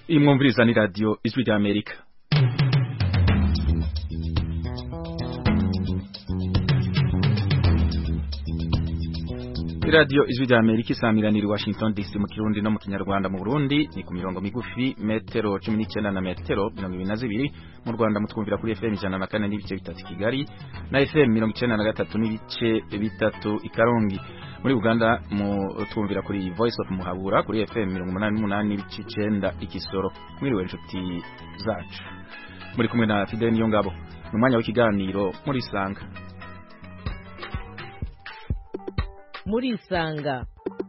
Iyi mwumviriza ni radio Ijwi rya Amerika. Radio Ijwi rya Amerika isamiranira i Washington DC mu Kirundi no mu Kinyarwanda. Mu Burundi ni ku mirongo migufi metero 19 na metero 22, mu Rwanda mutwumvira kuri FM 104 n'ibice bitatu Kigali na FM 93 n'ibice bitatu i Karongi. Muri Uganda mutwumvira kuri Voice of Muhabura kuri FM 88 n'ibice 9 i Kisoro. Mwiriwe inshuti zacu, muri kumwe na Fidel Niyongabo. Numwanya w'ikiganiro muri Sanga. Muri Isanga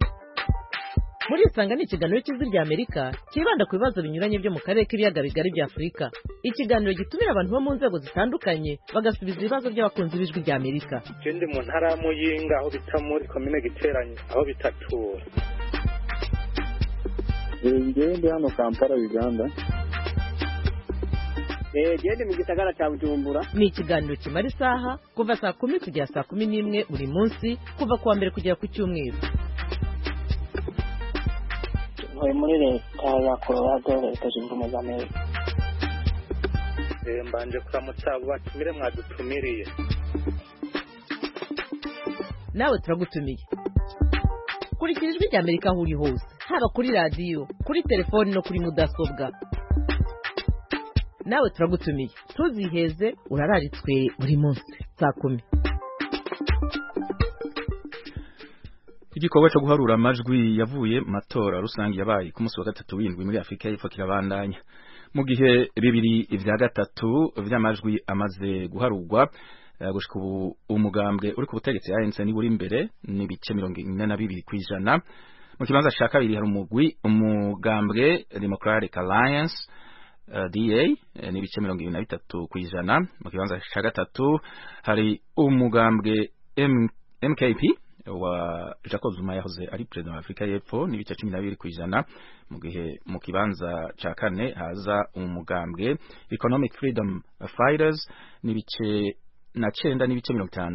ni ikiganiro cy'Ijwi rya Amerika kibanda ku bibazo binyuranye byo mu karere k'ibiyaga bigari bya Afurika. Ikiganiro gitumira abantu bo mu nzego zitandukanye bagasubiza ibibazo by'abakunzi b'Ijwi rya Amerika. Ndi mu ntara ya Muyinga aho bita muri commune Giteranye aho bitatura. Ndi hano Kampala, Uganda. Gende mu gisagara cya Bujumbura. Ni ikiganiro kimara isaha kuva saa 10 kugera saa 11 buri munsi kuva kuwa mbere kugera ku cyumweru. Muri leta ya Colorado, Leta Zunze Ubumwe za Amerika. Mbanje kuramutsa batumire mwadutumiriye. Nawe turagutumiye. Kurikira Ijwi rya Amerika aho uri hose, haba kuri radio, kuri telefoni no kuri mudasobwa. Nawe turagutumiye, tuziheze urararitswe buri munsi saa 10. Igikorwa cyo guharura amajwi yavuye matora rusangi yabaye ku munsi wa gatatu w'indwi muri Afrika y'Epfo kirabandanya. Mu gihe bibiri vya gatatu vy'amajwi amaze guharurwa, gushika ubu umugambwe uri ku butegetsi ANC ni buri imbere n'ibice 42%. Mu kibanza ca kabiri hari umugambwe Democratic Alliance DA n'ibice 23%. Mu kibanza ca gatatu hari umugambwe MKP wa Jacob Zuma yahoze ari president wa Afrika y'Epfo n'ibice 12%. Mu gihe mu kibanza ca kane haza umugambwe Economic Freedom Fighters n'ibice 9 n'ibice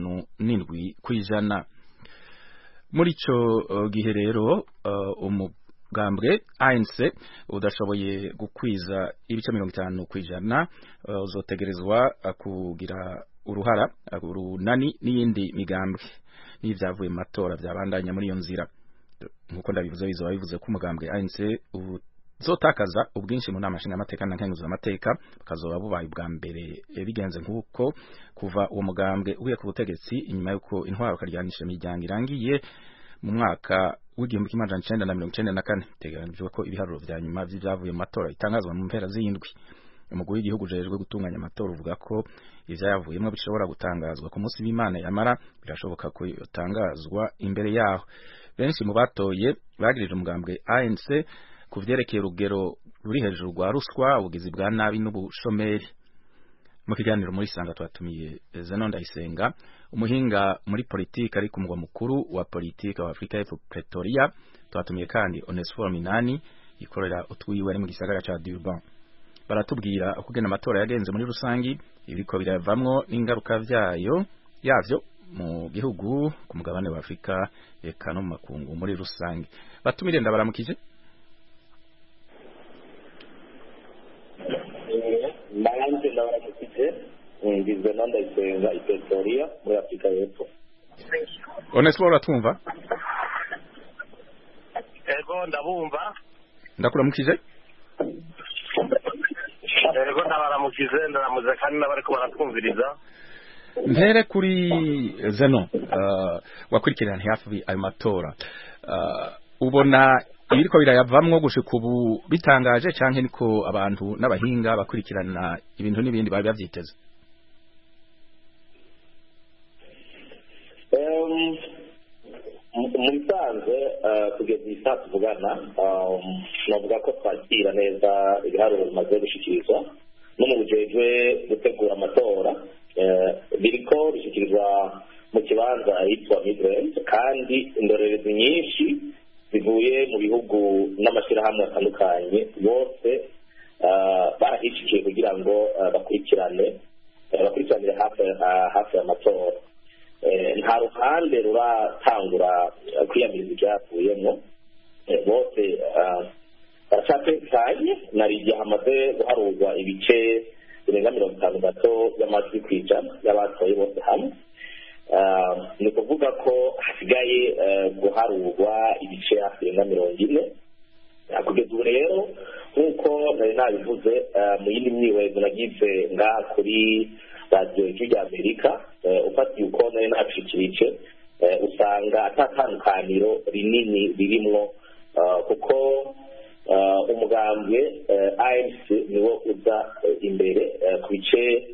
57%. Muri ico gihe rero umugambwe ANC udashoboye gukwiza ibice 50%, uzotegerezwa kugira uruhara urunani n'iyindi migambwe n'ivyavuye mu matora vyabandanya muri iyo nzira. Nkuko ndabivuze bizoba bivuze ko umugambwe ANC uzotakaza ubwinshi mu nama nshinga amateka na nkenguza amateka, bakazoba bubaye ubwa mbere bigenze nkuko kuva uwo mugambwe ugiye ku butegetsi inyuma yuko intwaro karyanisha imiryango irangiye mu mwaka w'igihumbi kimwe amajana 1994. Tegeranijwe ko ibiharuro vya nyuma vy'ivyavuye mu matora bitangazwa mu mpera z'indwi. Umugwi w'igihugu ujejwe gutunganya amatora uvuga ko ivyavuyemo bishobora gutangazwa ku munsi w'Imana, yamara birashoboka ko yotangazwa imbere yaho. Benshi mu batoye bagirije umugambwe ANC ku vyerekeye urugero ruri hejuru rwa ruswa, ubugizi bwa nabi n'ubushomeri. Mu kiganiro muri Sanga twatumiye Zenon Ndayisenga, umuhinga muri politiki ari ku mugwa mukuru wa politiki wa Afrika y'Epfo Pretoria. Twatumiye kandi Onesphore Minani ikorera utwiwe ari mu gisagara ca Durban. Baratubwira ukugena amatora yagenze muri rusangi, ibiko biravamwo n'ingaruka yavyo mu gihugu, ku mugabane wa Afrika eka no mu makungu muri rusangi. Batumire ndabaramukije. Mbalanje ndabaramukije. Ngizwe Ndayisenga i Pretoria muri Afrika y'Epfo. Onesphore atumva? Ego ndabumva. Ndakuramukije. Ego ndabaramukize, ndaramuze kandi nabariko baratwumviriza. Mpere kuri Zeno, wakurikirana hafi ayo matora. Ubona ibiriko birayavamwo gushika ubu bitangaje canke niko abantu n'abahinga bakurikirana ibintu n'ibindi bari bavyiteze? Mubisanzwe kugeza isaha tuvugana, navuga ko twakira neza ibiharuro bimaze gushikirizwa no mu bujejwe gutegura amatora. Biriko bishikirizwa mu kibanza yitwa Midland, kandi indorerezi nyinshi zivuye mu bihugu n'amashirahamwe atandukanye bose barahishikiye kugira ngo bakurikiranire hafi y'amatora. Nta ruhande ruratangura kwiyamiriza ibyavuyemo, bose aracatekanye narigiye hamaze guharurwa ibice birenga 50 gato by'amajwi kw'ijana y'abatoye bose hamwe. Ni kuvuga ko hasigaye guharurwa ibice hafi birenga 40. Kugeza ubu rero nk'uko nari nabivuze mu yindi myiwezo nagize ngaha kuri radiyo y'Amerika, ufatiye uko nari nacika ibice usanga atatandukaniro rinini ririmwo, kuko umugambwe ANC niwo uza imbere ku bice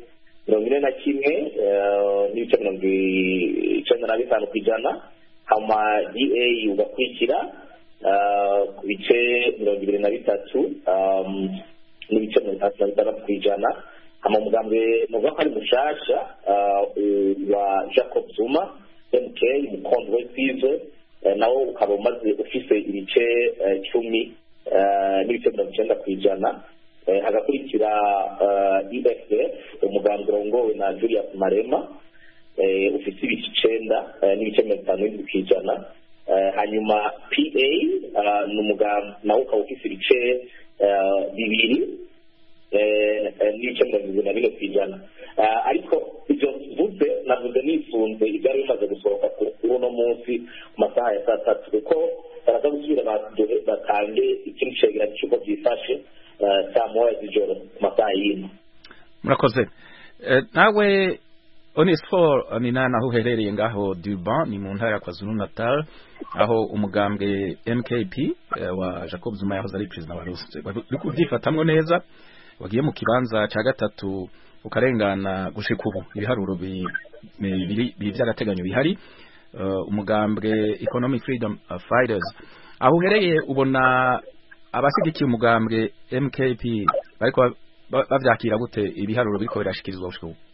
41 n'ibice 95 kw'ijana, hama DA ugakurikira ku bice 23 n'ibice 36 kw'ijana, hama umugambwe muvuga ko ari mushasha wa Jacob Zuma MK umukondo w'Isize nawo ukaba umaze ufise ibice 10 n'ibice 90 kw'ijana, hagakurikira EFF umugambwe urongowe na Julius Marema ufise ibice 9 n'ibice 50 kw'ijana, hanyuma PA ni umugambwe nawo ukaba ufise ibice 2 n'ibice 24 kw'ijana. Ariko ibyo navuze nisunze ibyari bimaze gusohoka kuri uno munsi ku masaha ya 3 kuko baraza gusubira batange ikindi cegeranyo cy'uko byifashe saa moya z'ijoro ku masaha y'ino. Murakoze. Nawe Onesphore Minani aho uherereye ngaho Durban ni mu ntara ya KwaZulu-Natal, aho umugambwe MKP wa Jacob Zuma yahoze ari president wa Russia uri kubyifatamwo neza, wagiye mu kibanza ca gatatu ukarengana gushika ubu ibiharuro bibiri by'agateganyo bihari. Umugambwe Economic Freedom Fighters aho uhereye ubona abasigikiye umugambwe MKP bariko bavyakira gute ibiharuro biriko birashikirizwa gushika ubu?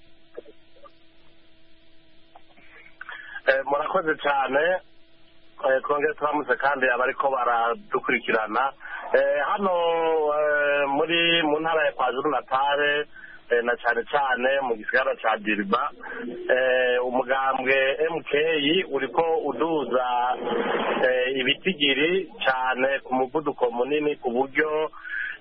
Murakoze cyane, twongere turamutse kandi abariko baradukurikirana hano mu ntara ya KwaZulu-Natal na cyane cyane mu gisagara ca Durban. Umugambwe MK uriko uduza ibitigiri cyane ku muvuduko munini, ku buryo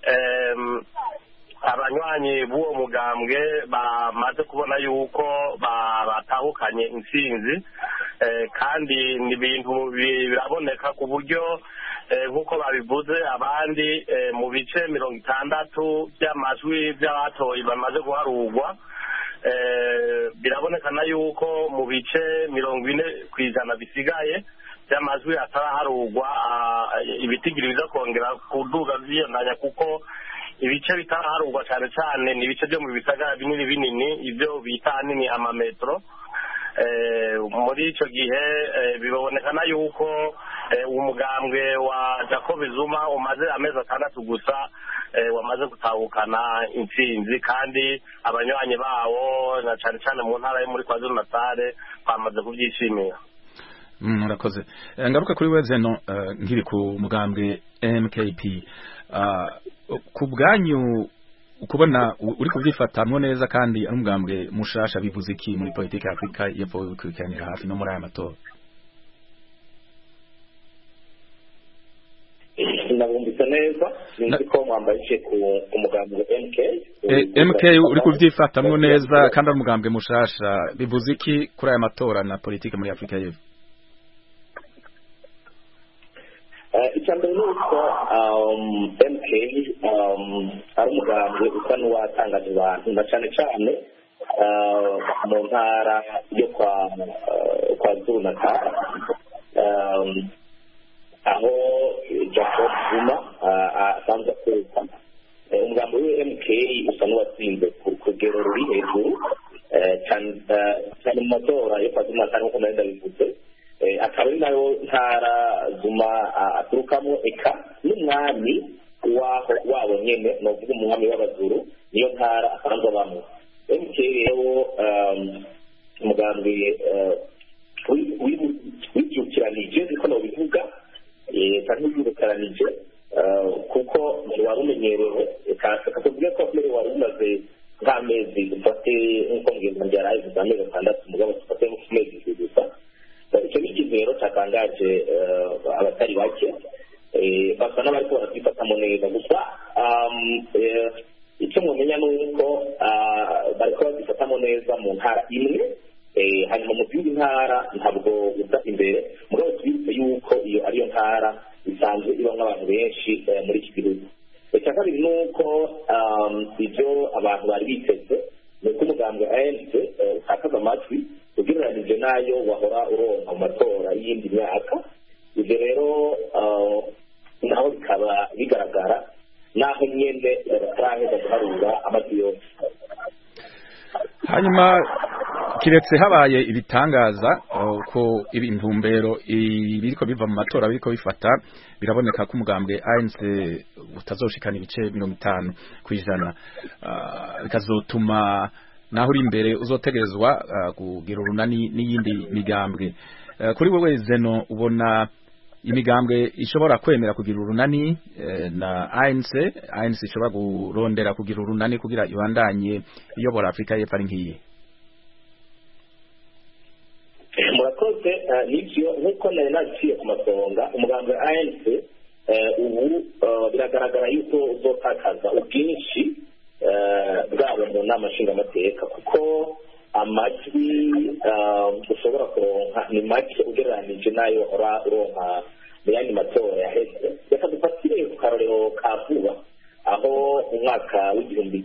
abanywanyi b'uwo mugambwe bamaze kubona yuko batahukanye intsinzi, kandi ni ibintu biraboneka ku buryo nk'uko babivuze abandi mu bice 60 by'amajwi by'abatoye bamaze guharurwa, birabonekana yuko mu bice 40 kw'ijana bisigaye by'amajwi ataraharurwa ibitigiri biza kongera kuduga vyiyandanya, kuko ibice bitaraharurwa cyane cyane ni ibice byo mu bisagara binini ibyo bita nini amametro. Muri icyo gihe bibonekana yuko umugambwe wa Jacob Zuma umaze amezi 6 gusa wamaze gutahukana intsinzi, kandi abanywanyi bawo na cyane cyane mu ntara yo muri KwaZulu-Natal bamaze kubyishimira. Murakoze. Ngaruka kuri wezeno nkiri ku mugambwe MKP, ku bwanyu ukubona uri kubyifatamwo neza kandi ari umugambwe mushasha, bivuze iki muri politiki ya Afrika y'Epfo bikurikiranira hafi no muri aya matora? Nabumbise neza nzi ko mwambaye ku mugambwe MK uri kubyifatamwo neza kandi ari umugambwe mushasha, bivuze iki kuri aya matora na politiki muri Afrika y'Epfo? Icyambere ni uko MK ari umugambwe usa n'uwatangaje abantu na cyane cyane mu ntara yo kwa KwaZulu-Natal, aho Jacob Zuma asanzwe akorera. Umugambi wa MK usa n'uwatsinze ku rugero ruri hejuru cyane mu matora yo kwa KwaZulu-Natal nk'uko nari ndabivuze. Akaba ari nayo ntara Zuma aturukamo, eka n'umwami wabo nyene novuga umwami w'Abazuru niyo ntara asanzwe abamo. MK rero umugambi wibyukiranije niko nobivuga, kandi wibukaranije kuko wari umenyerewe, kakubwira ko mbere wari umaze nk'amezi dufate nk'uko mugenzi yaraye gusa amezi 6 mugabo dufate nk'amezi gusa. Icyo ni ikizero cyatangaje abatari bake, basa basa n'abariko barabyifatamo neza gusa icyo mumenya ni uko bariko babyifatamo neza mu ntara imwe hanyuma mu zindi ntara ntabwo uza imbere mugabo tubibutse yuko iyo ariyo ntara isanzwe ibamo abantu benshi muri iki gihugu. icya kabiri ni uko ibyo abantu bari biteze ni uko umugambi wa ANC utakaza amajwi ugereranije n'ayo wahora uronka mu matora y'iyindi myaka. ibyo rero naho bikaba bigaragara naho nyine bataraheza guharura amajwi yose. hanyuma kiretse habaye ibitangaza ko intumbero biriko biva mu matora biriko bifata biraboneka ko umugambwe ANC utazoshikana ibice 50% bikazotuma naho uri imbere uzotegerezwa kugira urunani n'iyindi migambwe. Kuri wewe Zeno ubona imigambwe ishobora kwemera kugira urunani na ANC ishobora kurondera kugira urunani kugira ibandanye iyobora Afrika y'Epfo ari nkiye? murakoze nibyo nk'uko nari naciye ku masonga umugambi wa ANC ubu biragaragara yuko uzotakaza ubwinshi bwabo mu nama nshingamateka kuko amajwi ushobora kuronka ni make ugereranije n'ayo uronka mu yandi matora yaheze. reka dufatire ku karorero ka vuba aho mu mwaka w'ibihumbi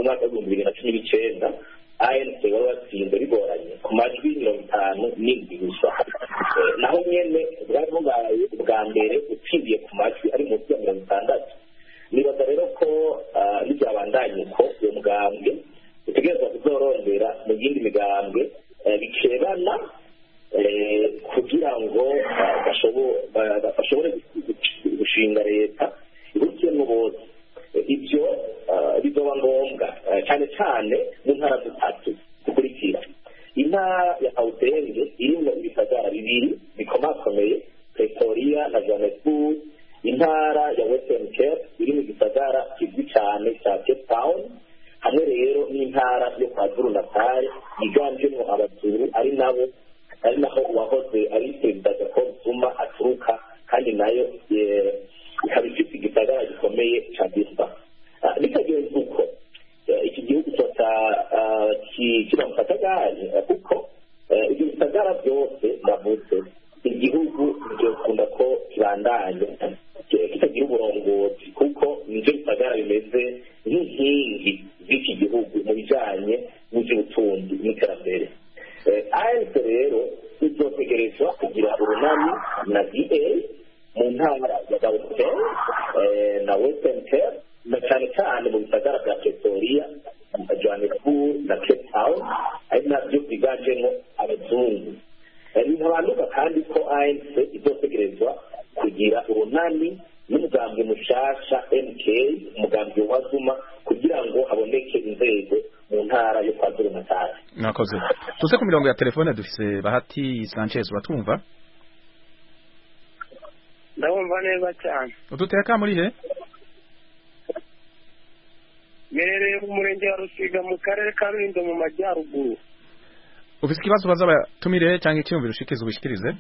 2019 ANC wari watsinze bigoranye ku majwi 57 gusa, naho nyene bwari bubaye ubwa mbere utsindiye ku majwi ari munsi ya 60. nibaza rero ko n'ibyabandanye ko uwo mugambwe utegerezwa kuzorondera mu yindi migambwe bikebana kugira ngo bashobore gushinga leta ihurikiyemo bose. ibyo bizoba ngombwa cyane cyane mu ntara zitatu zikurikira. intara ya Gauteng irimo ibisagara bibiri bikomakomeye Pretoria na Johannesburg. intara ya Western Cape iri mu gisagara kizwi cyane cya Cape Town, hamwe rero n'intara yo kwa Zulu Natal yiganjemo abazuru ari naho uwahoze ari perezida Jacob Zuma aturuka, kandi nayo ikaba ifite igisagara gikomeye cya Bispa. bitagenze uko iki gihugu kiba mu kajagari kuko ibyo bisagara byose ndavuze igihugu byokunda ko kibandanye kitagira uburongozi kuko nibyo bisagara bimeze nk'inkingi z'iki gihugu mu bijyanye n'iby'ubutunzi n'iterambere. ANC rero izotegerezwa kugira urunani na DA mu ntara ya Gauteng na Western Cape na cyane cyane mu bisagara bya Pretoria, Johannesburg na Cape Town ari nabyo byiganjemo abazungu. ntihabanduka kandi ko ANC izotegerezwa kugira urunani n'umugambi mushasha MK umugambi wa Zuma kugira ngo haboneke inzego mu ntara yo kwa Zulu Natal. Nakoze tuze ku mirongo ya telefone dufise Bahati Sanchez uratwumva? ndabumva neza cyane. Uduteka muri he? Merereye mu murenge wa Rusiga mu karere ka Rulindo mu majyaruguru. Ufise ikibazo baza batumire cyangwa icyumviro ushikiza ubishikirize?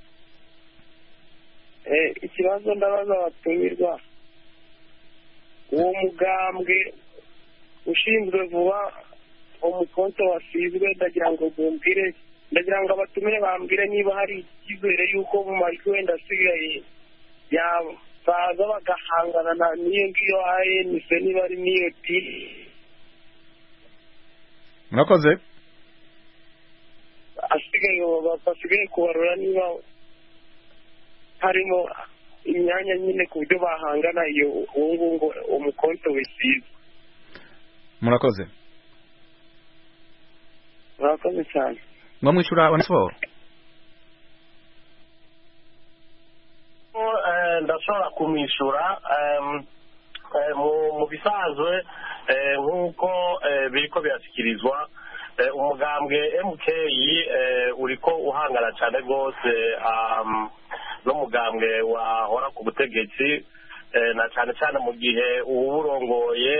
Ikibazo ndabaza batumirwa. Uwo mugambwe ushinzwe vuba umukonto wasizwe ndagira ngo abatumire bambwire niba hari icyizere yuko mu majwi wenda asigaye baza bagahangana n'iyo ngiyo ANC niba ari n'iyo murakoze basigaye kubarura niba harimo imyanya nyine ku buryo bahangana iyo uwo umukonto wisize. murakoze cyane. mwamwishyura onesiforo? ndashobora kumwishyura mu bisanzwe nk'uko biriko birashyikirizwa umugambwe MK uriko uhangana cyane rwose n'umugambwe wahora ku butegetsi na cyane cyane mu gihe uwurongoye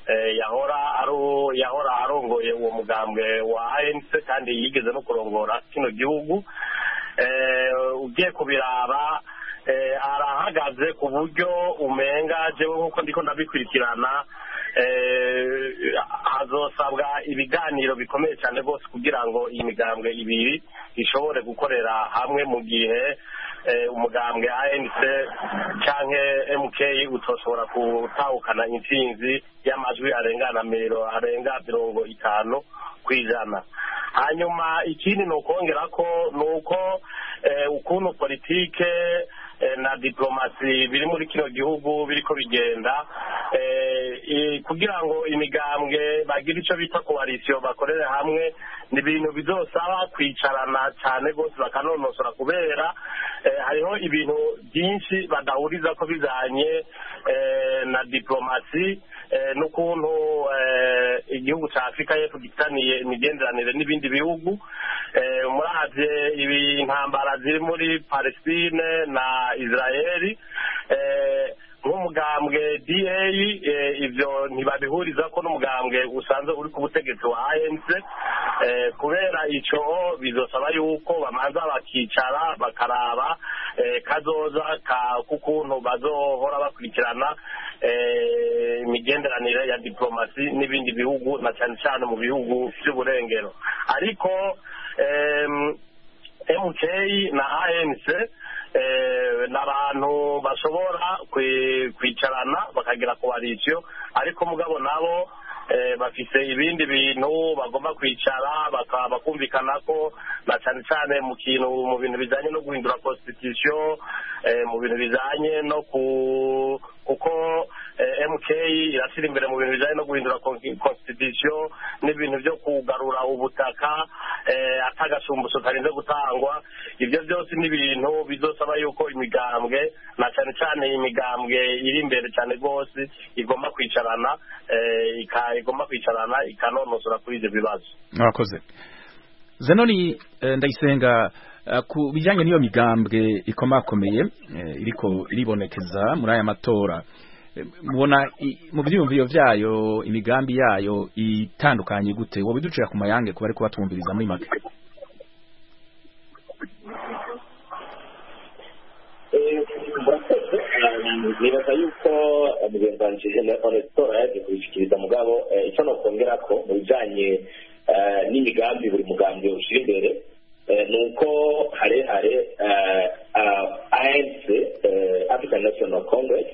yahora arongoye uwo mugambwe wa ANC kandi yigeze no kurongora kino gihugu. ugiye kubiraba ihagaze ku buryo umenga jewe nk'uko ndiko ndabikurikirana hazosabwa ibiganiro bikomeye cyane rwose kugira ngo iyi migambwe ibiri ishobore gukorera hamwe mu gihe umugambwe ANC canke MK utoshobora gutahukana intsinzi y'amajwi arenga 50%. Hanyuma ikindi ni ukongera ko nuko ukuntu politike na diplomasi biri muri kino gihugu biriko bigenda kugira ngo imigambwe bagire ico bita coalition bakorere hamwe ni ibintu bizosaba kwicarana cyane gose bakanonosora kubera hariho ibintu byinshi badahuriza ko bizanye na diplomasi n'ukuntu igihugu cya Afrika y'Epfo gitaniye imigenderanire n'ibindi bihugu muravye intambara ziri muri Palestine na Israeli nk'umugambwe DA ivyo ntibabihuriza ko n'umugambwe usanzwe uri ku butegetsi wa ANC kubera ico bizosaba yuko bamanza bakicara bakaraba kazoza kukuntu bazohora bakurikirana imigenderanire ya diplomasi n'ibindi bihugu na cyane cyane mu bihugu by'uburengero ariko MK na ANC n'abantu bashobora kwicarana bakagira coalition ariko mugabo nabo bafise ibindi bintu bagomba kwicara bakumvikana ko na cyane cyane mu bintu bijanye no guhindura constitution mu bintu bijanye no kuko MK irashyira imbere mu bintu bijanye no guhindura constitution n'ibintu byo kugarura ubutaka atagashumbusho karinze gutangwa. Ibyo byose ni ibintu bizosaba yuko imigambwe na cyane cyane imigambwe iri imbere cyane rwose igomba kwicarana ikanonosora kuri ibyo bibazo. Mwakoze. Zenoni Ndayisenga, ku bijyanye n'iyo migambwe ikomakomeye iriko iribonekeza muri aya matora, mubona mu byiyumviro byayo imigambi yayo itandukanye gute? Wowe biducira ku mayange kuba ariko batumviriza muri make. nibaza yuko mugenzi wanje Onestora yaje kubishikiriza mugabo icyo nokongera ko mu bijanye n'imigambi buri mugambi ushira imbere nuko hare ANC African National Congress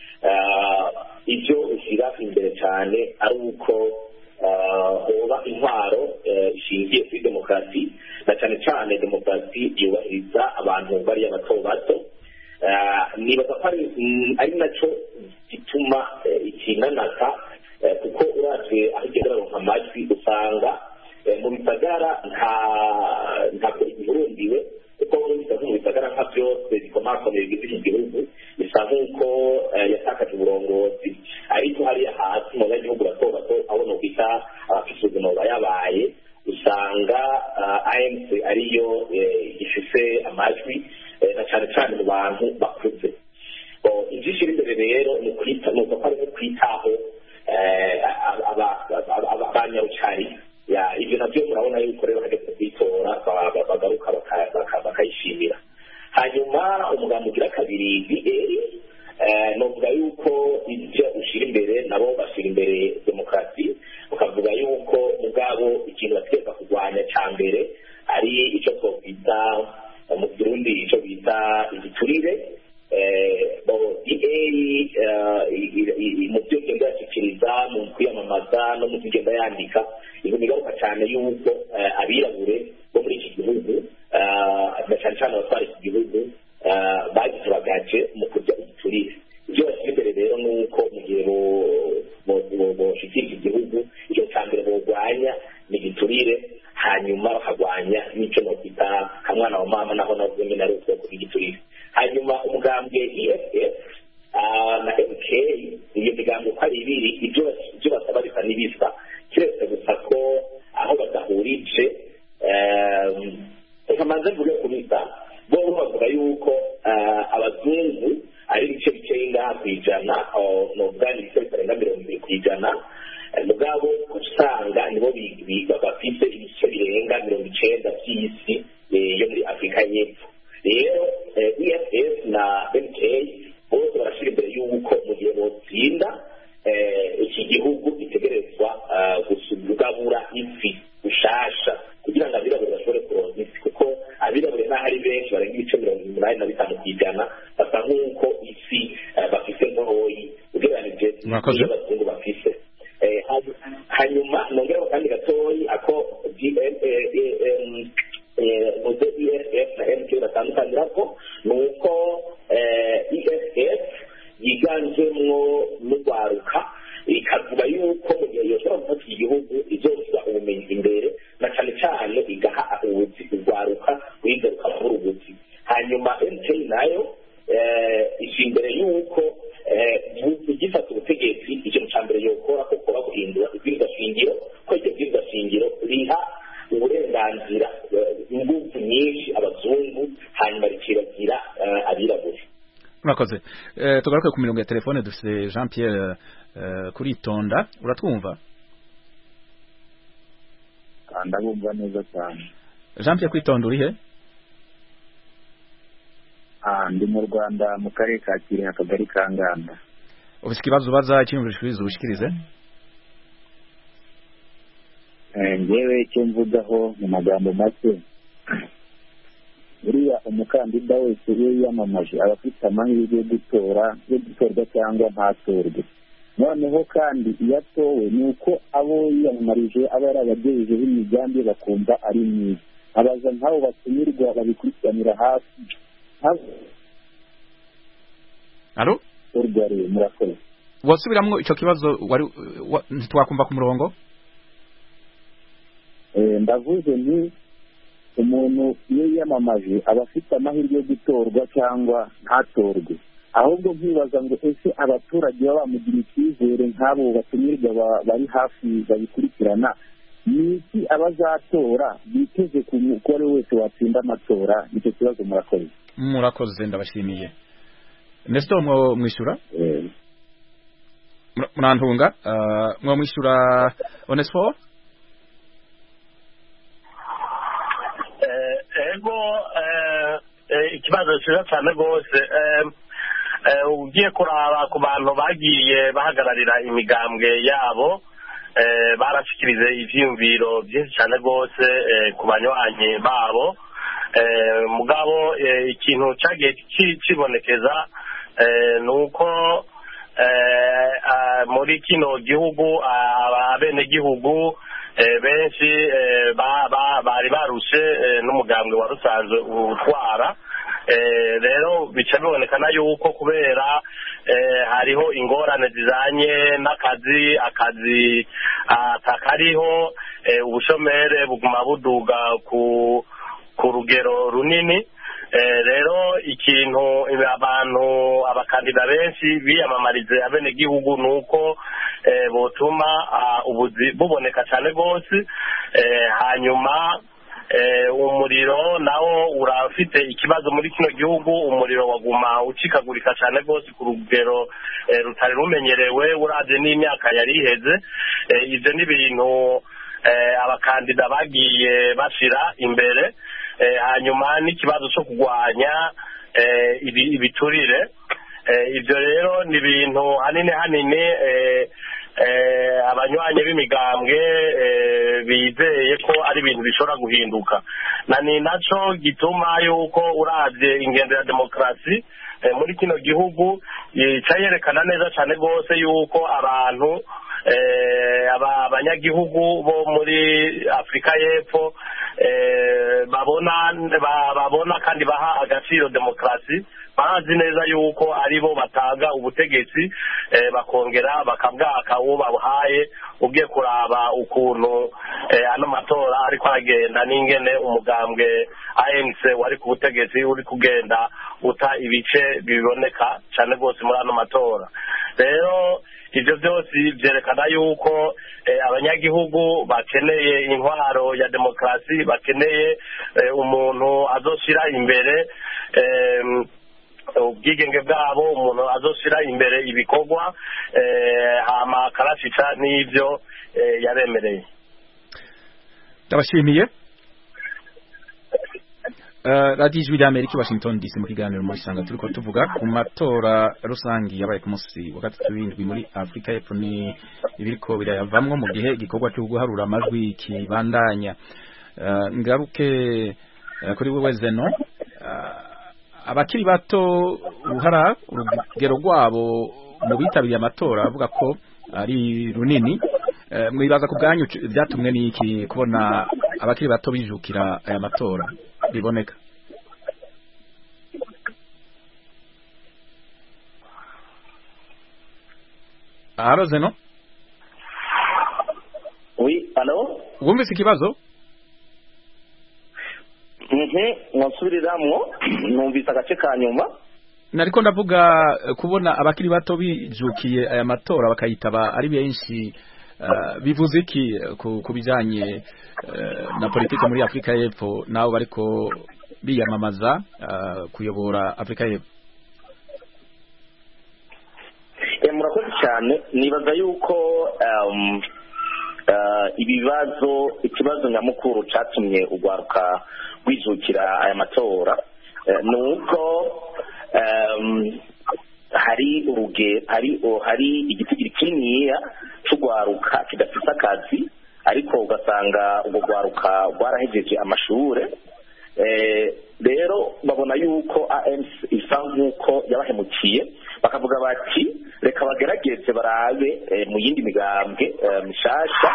ibyo ushyira imbere cyane ari uko hoba intwaro ishingiye kuri demokarasi na cyane cyane demokarasi yubahiriza abantu bariya bato bato. Nibaza ko ari nacyo gituma ikinanaka kuko uravye aho igenda baronka amajwi usanga mu bisagara ntabwo igihurundiwe kuko mu bisagara nka byose bikomakomeye bigize iki gihugu bisa nk'uko yatakaje uburongozi ariko hariya hasi mu banyagihugu bato bato aho nokwita abafise ubuzima bayabaye usanga ANC ariyo ifise amajwi na cyane cyane mu bantu bakuze. Injisho iri imbere rero ni uko ari kwitaho abanyarucari ibyo nabyo murabona yuko rero hageze kwitora bagaruka bakayishimira. Hanyuma umugambi ugira kabiri BA novuga yuko ibyo ushyira imbere nabo bashyira imbere demokarasi, ukavuga yuko mugabo ikintu bategeka kurwanya cya mbere ari icyo twokwita mu Burundi icyo bita igiturire. mu byo genda yashyikiriza mu kwiyamamaza no mu kugenda yandika ibintu bigaruka cyane yuko abirabure bo muri iki gihugu na cyane cyane abatwara iki gihugu bagitubagaje mu kurya igiturire. ibyo bashyira imbere rero ni uko mu gihe boshikira iki gihugu icyo cya mbere borwanya ni igiturire, hanyuma bakagwanya n'icyo nokwita kamwana wa mama naho nabwo nyine ari utwo kugira igiturire. hanyuma umugambwe EFF na MK iyo migambo uko ari ibiri ibyo basaba bisa n'ibisa keretse gusa ko aho badahurije kamanze mvuge kubisa bo bavuga yuko abazungu ari ibice bikeya ngaha ku ijana novuga ni ibice bitarenga 20 ku ijana mugabo usanga nibo bafite ibice birenga 90 by'isi yo muri Afrika y'Epfo. Rero EFF na MK kw'ijana basa nk'uko isi bafise ntoyi ugereranije n'iyo abazungu bafise. Hanyuma nongeraho kandi gatoyi ako muze ESF na MK batandukanirako ni uko ESF yiganjemwo n'urwaruka ikavuga yuko mu gihe yoshobora gufata igihugu izoshyira ubumenyi imbere na cyane cyane igaha ubuzi urwaruka rwigaruka muri ubuzi. Hanyuma MK nayo ishyira imbere yuko igifata ubutegetsi ikintu cya mbere yokora ko kuba guhindura ibwirizwa shingiro, ko iryo bwirizwa shingiro riha uburenganzira ingufu nyinshi abazungu hanyuma rikiragira abirabura. Murakoze. Tugaruke ku mirongo ya telefone dufite Jean Pierre Kuritonda, uratwumva? Ndabumva neza cyane. Jean Pierre Kuritonda uri he? Ndi mu Rwanda mu karere ka Kirehe akagari ka Nganda. Ufite ikibazo ubaza cy'imvurishirizo ushikirize? Ngewe icyo mvugaho mu magambo make, buriya umukandida wese iyo yiyamamaje aba afite amahirwe yo gutorwa cyangwa ntatorwe. Noneho kandi iyo atowe ni uko abo yiyamamarije aba yarabagejejeho imigambi bakumva ari myiza. Abaza nk'abo batumirwa babikurikiranira hafi. Alo? Urwari murakoze. Wasubiramwo icyo kibazo ntitwakumva ku murongo? Ndavuze nti umuntu iyo yiyamamaje aba afite amahirwe yo gutorwa cyangwa ntatorwe. Ahubwo nkibaza ngo ese abaturage baba bamugira icyizere nk'abo batumirwa bari hafi babikurikirana, ni iki abazatora biteze ku mugore wese watsinda amatora? Nicyo kibazo. Murakoze. Murakoze, ndabashimiye. Nestor mwishyura? Murantunga mwishyura Onesphore? Ego ikibazo cyiza cyane rwose. Ugiye kuraba ku bantu bagiye bahagararira imigambwe yabo, barashikirize ivyiyumviro byinshi cyane rwose ku banywanyi babo. Mugabo ikintu cyagiye kibonekeza nuko muri kino gihugu abenegihugu benshi bari barushe n'umugambwe wari usanzwe utwara. Rero bica bibonekana yuko kubera hariho ingorane zijanye n'akazi atakariho, ubushomere buguma buduga ku rugero runini. Rero ikintu abakandida benshi biyamamarize abenegihugu nuko botuma ubuzi buboneka cyane rwose. Hanyuma umuriro nawo urafite ikibazo muri kino gihugu. Umuriro waguma ucikagurika cyane rwose ku rugero rutari rumenyerewe uravye n'imyaka yari iheze. Ivyo ni ibintu abakandida bagiye bashira imbere. Hanyuma n'ikibazo cyo kurwanya ibiturire. Ivyo rero ni ibintu hanini abanywanyi b'imigambwe bizeye ko ari ibintu bishobora guhinduka. Ni naco gituma yuko uravye ingendo ya demokarasi muri kino gihugu cyerekana neza cyane rwose yuko abantu abanyagihugu bo muri Afrika y'Epfo babona kandi baha agaciro demokarasi. Bazi neza yuko aribo batanga ubutegetsi bakongera bakabwaka uwo babuhaye. Ugiye kuraba ukuntu ano matora ariko aragenda n'ingene umugambwe ANC wari ku butegetsi uri kugenda uta ibice biboneka cyane rwose muri ano matora. Rero ivyo byose byerekana yuko abanyagihugu bakeneye intwaro ya demokarasi, bakeneye umuntu azoshira imbere ubwigenge bwabo, umuntu azoshira imbere ibikorwa hama akarashika n'ivyo yabemereye. Ndabashimiye. Radio Ijwi ry'Amerika Washington DC mu kiganiro muri Sanga turiko tuvuga ku matora rusangi yabaye ku munsi wa gatatu w'indwi muri Afrika y'Epfo ni ibiriko birayavamwo mu gihe igikorwa cyo guharura amajwi kibandanya. Ngaruke kuri wewe Zeno, abakiri bato urugero rwabo mu bitabiriye amatora avuga ko ari runini, mwibaza ku bwanyu byatumwe n'iki kubona abakiri bato bijukira aya matora biboneka? Araze no? Oui, allo? Wumvise ikibazo? Mwasubiriramo numvise agace ka nyuma. Nariko ndavuga kubona abakiri bato bijukiye aya matora bakayitaba ari benshi, bivuze iki ku bijanye na politiki muri Afrika y'Epfo nabo bariko biyamamaza kuyobora Afrika y'Epfo? Murakoze cyane, nibaza yuko ikibazo nyamukuru cyatumye ugwaruka rwijukira aya matora nuko hari igitigiri kininiya cy'ugwaruka kidafite akazi, ariko ugasanga ubwo gwaruka rwarahejeje amashure, rero babona yuko ANC isa nk'uko yabahemukiye, bakavuga bati reka bagerageze barabe mu yindi migambwe mishasha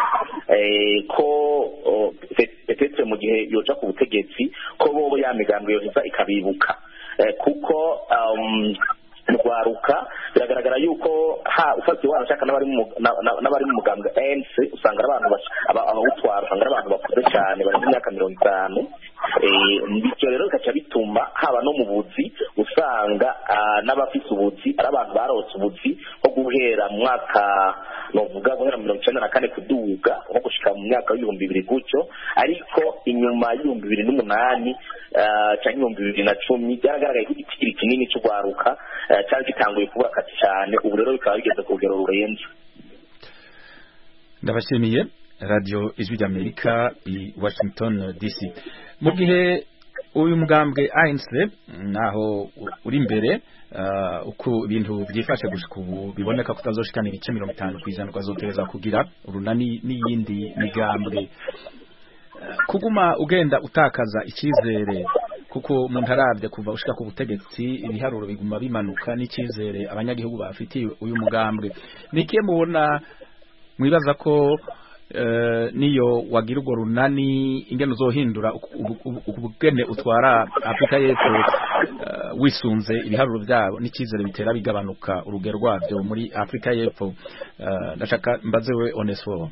ko petetse mu gihe yoja ku butegetsi ko bobo ya migambwe yoza ikabibuka, kuko rwaruka biragaragara yuko ufatiye wanashaka n'abari mu mugambwe ANC usanga abantu abawutwara usanga abantu bakuze cyane bari mu myaka 50. Bityo rero bikaca bituma haba no mu buzi usanga n'abafise ubuzi ari abantu barose ubuzi nko guhera mu mwaka novuga guhera 1994 kuduga nko gushika mu myaka y'2000 gutyo, ariko inyuma y'2008 cyangwa 2010 byaragaragaye ko igitigiri kinini cy'ugwaruka cyari gitanguye kubura akazi cyane, ubu rero bikaba bigeze ku rugero rurenze. Ndabashimiye. Radio Ijwi ry'Amerika i Washington DC. Mu gihe uyu mugambwe ANC naho uri imbere uko ibintu byifashe gushika ubu biboneka ko tazoshikana ibice 50% kwazotereza kugira urunani n'iyindi migambwe, kuguma ugenda utakaza icyizere kuko umuntu arabye kuva ushika ku butegetsi ibiharuro biguma bimanuka n'icyizere abanyagihugu bafitiye uyu mugambwe. Nikiye mubona mwibaza ko niyo wagira urwo runani ingene uzohindura ubugene utwara Afrika y'Epfo wisunze ibiharuro byabo n'icyizere bitera bigabanuka urugero rwabyo muri Afrika y'Epfo? Ndashaka mbaze we Onesphore.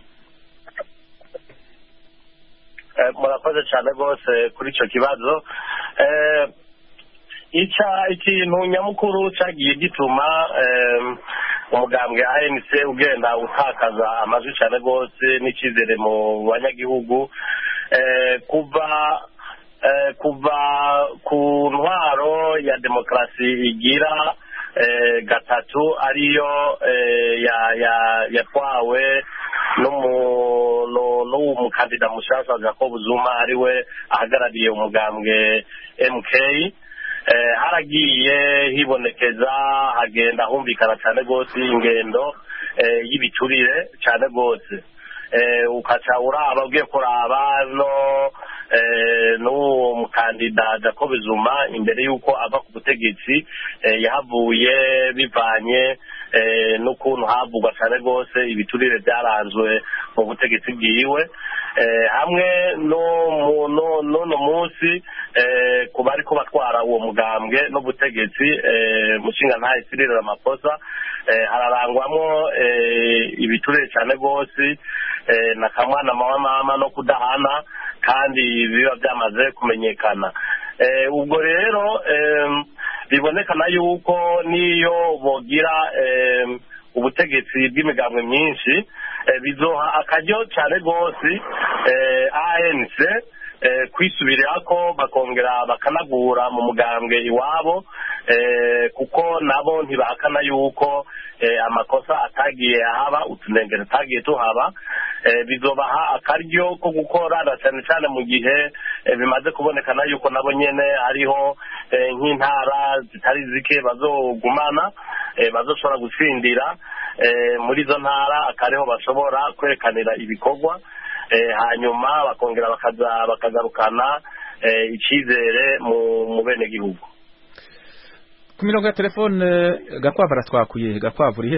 Murakoze cyane rwose kuri icyo kibazo. Ikintu nyamukuru cyagiye gituma umugambwe ANC ugenda utakaza amajwi cyane rwose n'icyizere mu banyagihugu kuva ku ntwaro ya demokarasi igira gatatu ariyo yatwawe n'umukandida mushasha Jacob Zuma ariwe ahagarariye umugambwe MK. Haragiye hibonekeza hagenda humvikana cyane rwose ingendo y'ibiturire cyane rwose, ukaca uraba ugiye kuraba n'uwo mukandida Jacob Zuma imbere y'uko ava ku butegetsi yahavuye bivanye n'ukuntu havugwa cyane rwose ibiturire byaranzwe mu butegetsi bwiwe, hamwe n'uno munsi kuba ariko batwara uwo mugambwe n'ubutegetsi mushingantahe Cyril Ramaphosa hararangwamo ibiturire cyane rwose na kamwana mama no kudahana kandi biba byamaze kumenyekana. Ubwo rero bibonekana yuko niyo bogira ubutegetsi bw'imigambwe myinshi bizoha akaryo cyane rwose ANC kwisubirako bakongera bakanagura mu mugambwe iwabo, kuko nabo ntibahakana yuko amakosa atagiye ahaba, utunengero atagiye tuhaba. Bizobaha akaryo ko gukora cyane cyane mu gihe bimaze kubonekana yuko nabo nyene hariho nk'intara zitari zike bazogumana, bazoshobora gutsindira muri izo ntara akariho bashobora kwerekanira ibikorwa, hanyuma bakongera bakagarukana icyizere mu bene gihugu. ku mirongo ya telefone Gakwavu aratwakuye. Gakwavu urihe?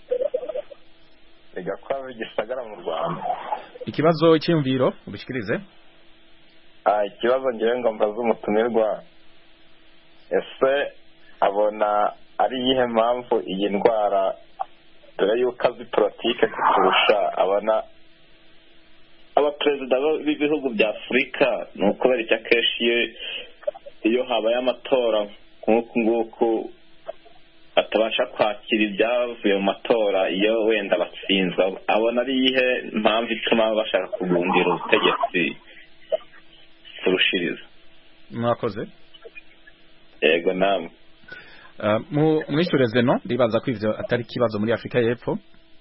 Gakwavu Gisagara mu Rwanda. Ikibazo cy'imviro ubishikirize. Ikibazo ngiye ngo mbaze umutumirwa, ese abona ari iyihe mpamvu iyi ndwara dore yuko azi politike kurusha abona abaperezida b'ibihugu bya Afurika? Ni ukubera icyo akenshi iyo habaye amatora nk'uku nguku atabasha kwakira ibyavuye mu matora iyo wenda batsinzwe. Abona ari iyihe mpamvu ituma bashaka kugundira ubutegetsi kurushiriza? Mwakoze. Yego namwe. Mwishyureze no ndibaza ko ivyo atari kibazo muri Afrika y'Epfo.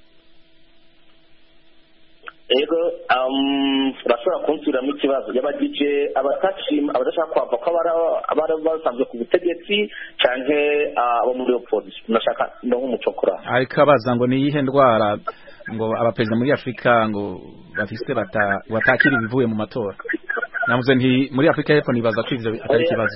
Ego urashobora kunsubiramo ikibazo yabagije abadashaka kwava ko abari basanzwe ku butegetsi canke abo muri opposition. Nashaka no nk'umucokora ariko abaza ngo ni iyihe ndwara ngo abaperezida muri Afrika ngo bafise batakira ibivuye mu matora. Namuze nti muri Afrika y'Epfo nibaza ko ivyo atari kibazo.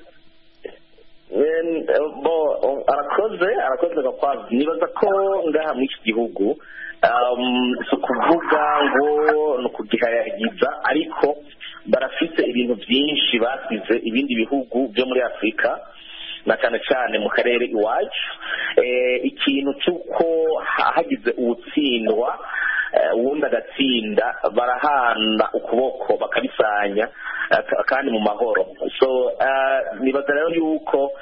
arakoze Gakwavu. Nibaza ko ngaha muri iki gihugu si ukuvuga ngo ni ukugihayagiza, ariko barafite ibintu byinshi basize ibindi bihugu byo muri Afurika na cyane cyane mu karere iwacu. Ikintu cy'uko hagize ubutsindwa uwundi agatsinda barahana ukuboko bakabisanya kandi mu mahoro. So nibaza rero yuko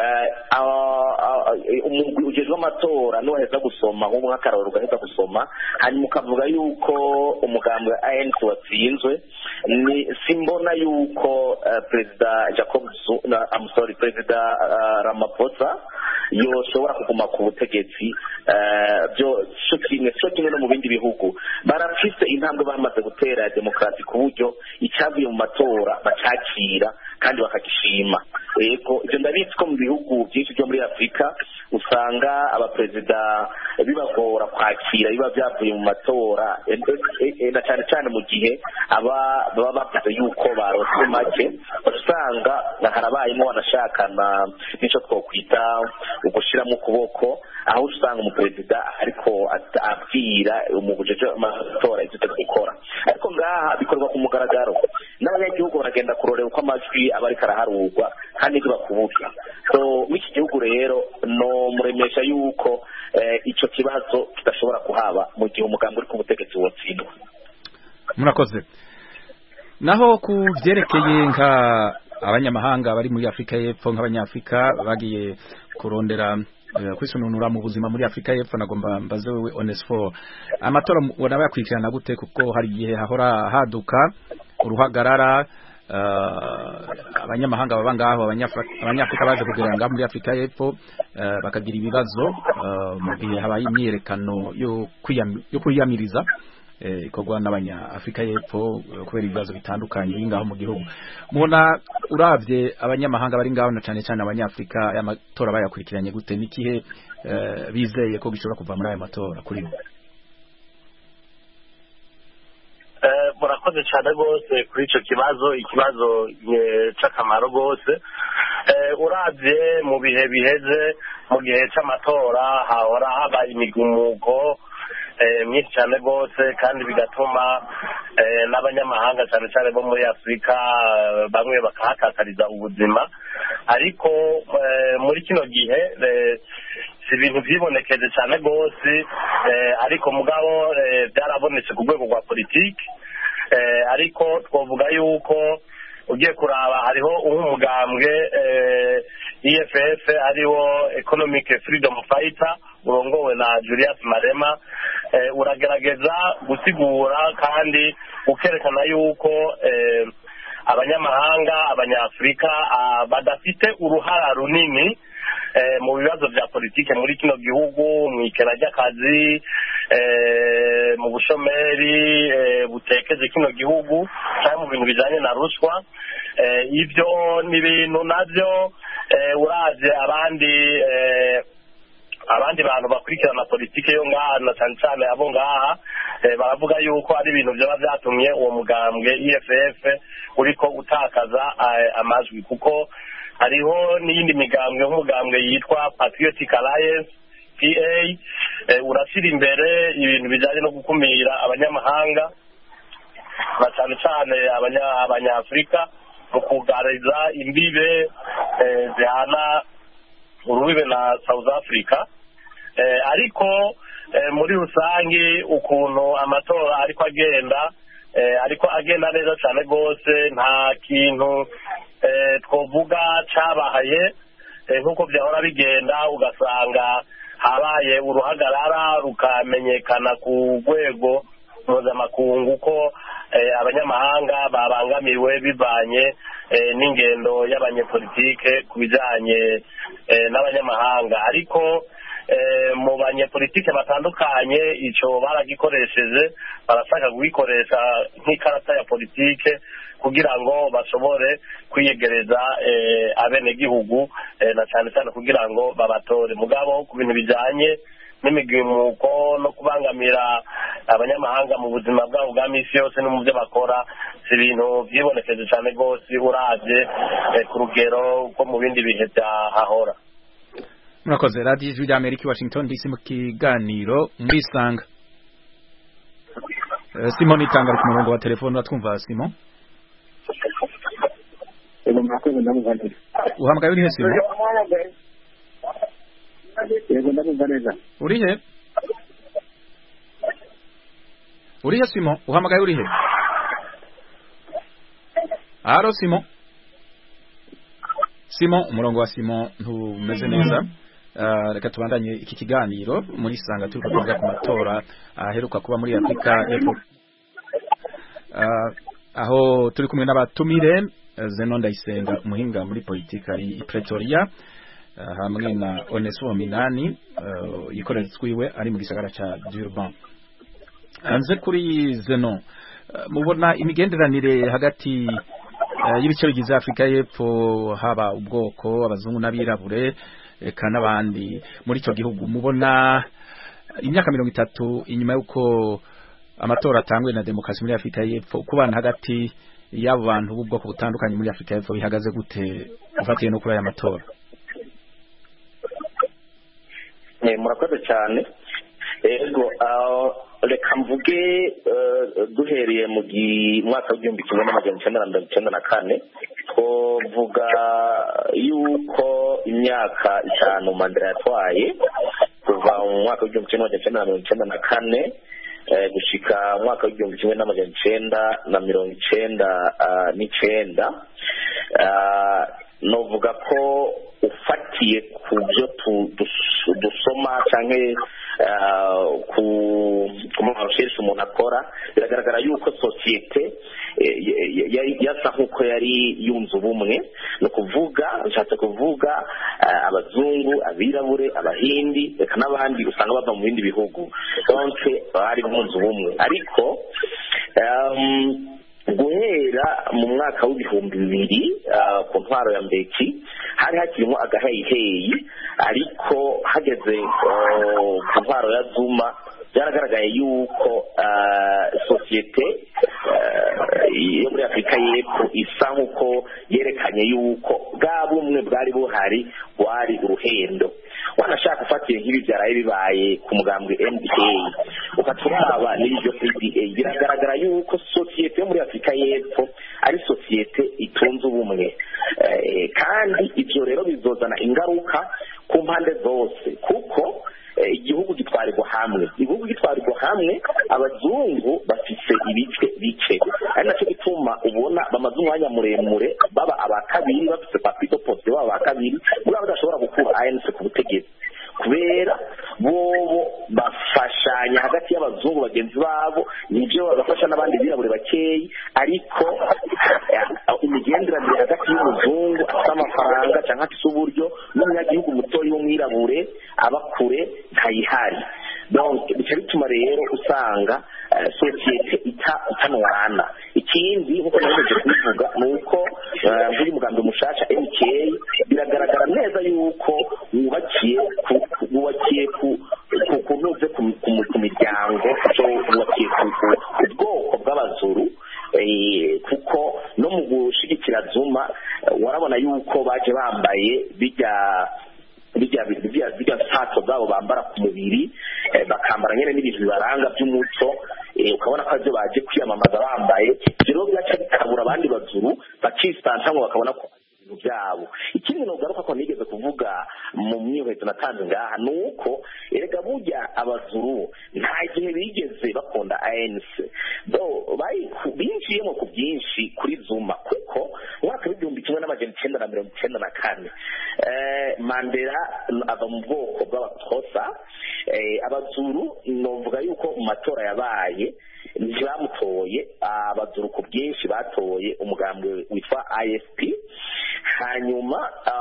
umugwi ujejwe amatora nuheza gusoma nk'ubu nk'akararo ugaheza gusoma hanyuma ukavuga yuko umugambi wa ANC watsinzwe, simbona yuko perezida perezida Ramaphosa yoshobora kuguma ku butegetsi. Cyo kimwe no mu bindi bihugu barafise intambwe bamaze gutera ya demokarasi ku buryo icyavuye mu matora bacakira kandi bakagishima. Yego ibyo ndabizi ko mu bihugu byinshi byo muri Afurika usanga abaperezida bibagora kwakira biba byavuye mu matora, na cyane cyane mu gihe baba bavuze yuko barose make, usanga harabayemo banashakana n'icyo twokwita ugushyiramo ukuboko, aho usanga umuperezida ariko abwira umubujeje amatora ibyo gukora. Ariko ngaha bikorwa ku mugaragaro n'abanyagihugu baragenda kurorera uko amajwi aba ariko araharurwa kandi ntibakubura. So muri iki gihugu rero no muremesha yuko icyo kibazo kidashobora kuhaba mu gihe umugambi uri ku butegetsi wotsindwa. Murakoze. Naho ku byerekeye nka abanyamahanga bari muri Afrika y'Epfo nk'abanyafrika bagiye kurondera kwisununura mu buzima muri Afrika y'Epfo, nagomba mbaze wewe Onesphore, amatora uraba yakurikirana gute? Kuko hari igihe hahora haduka uruhagarara, abanyamahanga baba ngaho abanyafrika baje kugera ngaho muri Afrika y'Epfo bakagira ibibazo mu gihe habaye imyerekano yo kwiyamiriza ikorwa n'abanyafrika y'Epfo kubera ibibazo bitandukanye biri ngaho mu gihugu. Mubona uravye abanyamahanga bari ngaho na cyane cyane abanyafrika aya matora bayakurikiranye gute? Nikihe bizeye ko gishobora kuva muri aya matora kuri bo? Murakoze cyane rwose kuri icyo ikibazo cy'akamaro rwose. Uravye mu bihe biheze mu gihe cy'amatora hahora haba imigumuko myinshi cyane rwose, kandi bigatuma n'abanyamahanga cyane cyane bo muri Afurika bamwe bakahatakariza ubuzima. Ariko muri kino gihe si ibintu byibonekeje cyane rwose, ariko mugabo byarabonetse ku rwego rwa politiki. Ariko twavuga yuko ugiye kuraba hariho umugambwe EFF ariwo Economic Freedom Fighter urongowe na Julius Malema, uragerageza gusigura kandi ukerekana yuko abanyamahanga abanyafrika badafite uruhara runini mu bibazo bya politike muri kino gihugu, mu ikena ry'akazi, mu bushomeri butekeje kino gihugu, cyangwa mu bintu bijanye na ruswa. Ibyo ni ibintu navyo uraje abandi bantu bakurikirana politike yo ngaha na cyane cyane abo ngaha baravuga yuko ari ibintu byaba byatumye uwo mugambwe EFF uriko utakaza amajwi, kuko hariho n'iyindi migambwe nk'umugambwe yitwa Patriotic Alliance PA urashyira imbere ibintu bijyanye no gukumira abanyamahanga na cyane cyane abanyafurika mu kugariza imbibe zihana urubibe na South Africa ariko muri rusange ukuntu amatora ariko agenda neza cyane rwose nta kintu twovuga cyabaye nk'uko byahora bigenda ugasanga habaye uruhagarara rukamenyekana ku rwego mpuzamakungu ko abanyamahanga babangamiwe bivanye n'ingendo y'abanyepolitike ku bijyanye n'abanyamahanga ariko mu banyepolitike batandukanye icyo baragikoresheje barashaka kugikoresha nk'ikarata ya politike kugira ngo bashobore kwiyegereza abenegihugu na cyane cyane kugira ngo babatore mugabo ku bintu bijyanye n'imigimuko no kubangamira abanyamahanga mu buzima bwabo bwa misi yose no mu byo bakora si ibintu byibonekeje cyane rwose uravye ku rugero ko mu bindi bihe byahahora. Murakoze. Radio Ijwi ry'Amerika Washington DC mu kiganiro Murisanga. Simon Itanga ku murongo wa telefone batwumva. Simon uhamagaye uri he Simon? Urihe? Urihe Simon? Uhamagaye urihe? Aro Simon? Simon, umurongo wa Simon ntumeze neza. Reka tubandanye iki kiganiro muri sanga turi kuvuga ku matora aheruka kuba muri Afrika y'Epfo. Aho turi kumwe n'abatumire Zeno Ndayisenga umuhinga muri politika i Pretoria hamwe na Onesmo Minani yikorezwiwe ari mu gisagara ca Durban. Anze kuri Zeno mubona imigenderanire hagati y'ibice bigize Afrika y'Epfo haba ubwoko abazungu n'abirabure eka n'abandi muri ico gihugu mubona imyaka 30 inyuma yuko amatora atangwe na demokarasi muri Afrika y'Epfo kubana hagati y'abo bantu b'ubwoko butandukanye muri Afrika y'Epfo bihagaze gute ufatiye no kuri aya matora? Murakoze cyane. Ego reka mvuge duhereye mu mwaka w'igihumbi kimwe n'amajana icyenda na mirongo icyenda na kane twovuga yuko imyaka 5 Mandela yatwaye kuva mu mwaka w'igihumbi kimwe n'amajana icyenda na mirongo icyenda na kane gushika mu mwaka w'igihumbi kimwe n'amajana icyenda na mirongo icyenda n'icyenda. Novuga ko ufatiye ku byo dusoma canke ku recherche umuntu akora biragaragara yuko societe yasa nk'uko yari yunze ubumwe. ni ukuvuga nshatse kuvuga abazungu abirabure abahindi reka n'abandi usanga bava mu bindi bihugu donc bari bunze ubumwe ariko guhera mu mwaka w'ibihumbi 2000 ku ntwaro ya Mbeki hari hakirimo agaheyiheyi ariko hageze ku ntwaro ya Zuma byaragaragaye yuko societe yo muri Afrika y'Epfo isa nk'uko yerekanye yuko bwa bumwe bwari buhari wari uruhendo. Wanashaka ufatiye nk'ibi byaraye bibaye ku mugambwe MDA ukaturaba n'ibyo PDA biragaragara yuko societe yo muri Afrika y'Epfo ari societe itunze ubumwe kandi ibyo rero bizozana ingaruka ku mpande zose kuko igihugu gitwarirwa hamwe abazungu bafise ibice bice ari nacyo gituma ubona bamaze umwanya muremure baba abakabiri bafise papito poste baba abakabiri muri abo badashobora gukura ANC ku butegetsi kubera bobo bafashanya hagati y'abazungu bagenzi babo nibyo bagafasha n'abandi birabure bakeyi ariko imigenderanire hagati y'umuzungu afite amafaranga cyangwa afite uburyo n'umunyagihugu mutoyi w'umwirabure abakure ntayihari. Donc bica bituma rero usanga societe itanwana. Ikindi nkuko naje kubivuga nuko muri mugambo mushasha MK biragaragara neza yuko wubakiye kunoze ku miryango cyo wubakiye ku bwoko bw'abazuru kuko no mu gushigikira Zuma warabona yuko baje zirya sato zabo bambara ku mubiri bakambara nyene n'ibintu bibaranga by'umuco ukabona ko aribyo baje kwiyamamaza bambaye rero byaca bikabura abandi bazuru bakisanta ngo bakabona ko byabo. Ikindi nogaruka ko nigeze kuvuga mu myihezo natanze ngaha nuko erega burya abazuru nta gihe bigeze bakunda ANC binjiyemo ku byinshi kuri Zuma kuko mwaka w'igihumbi kimwe n'amajana 1994 Mandela ava mu bwoko bw'abathosa abazuru novuga yuko mu matora yabaye ntibamutoye abazuru ku bwinshi batoye umugambwe witwa IFP hanyuma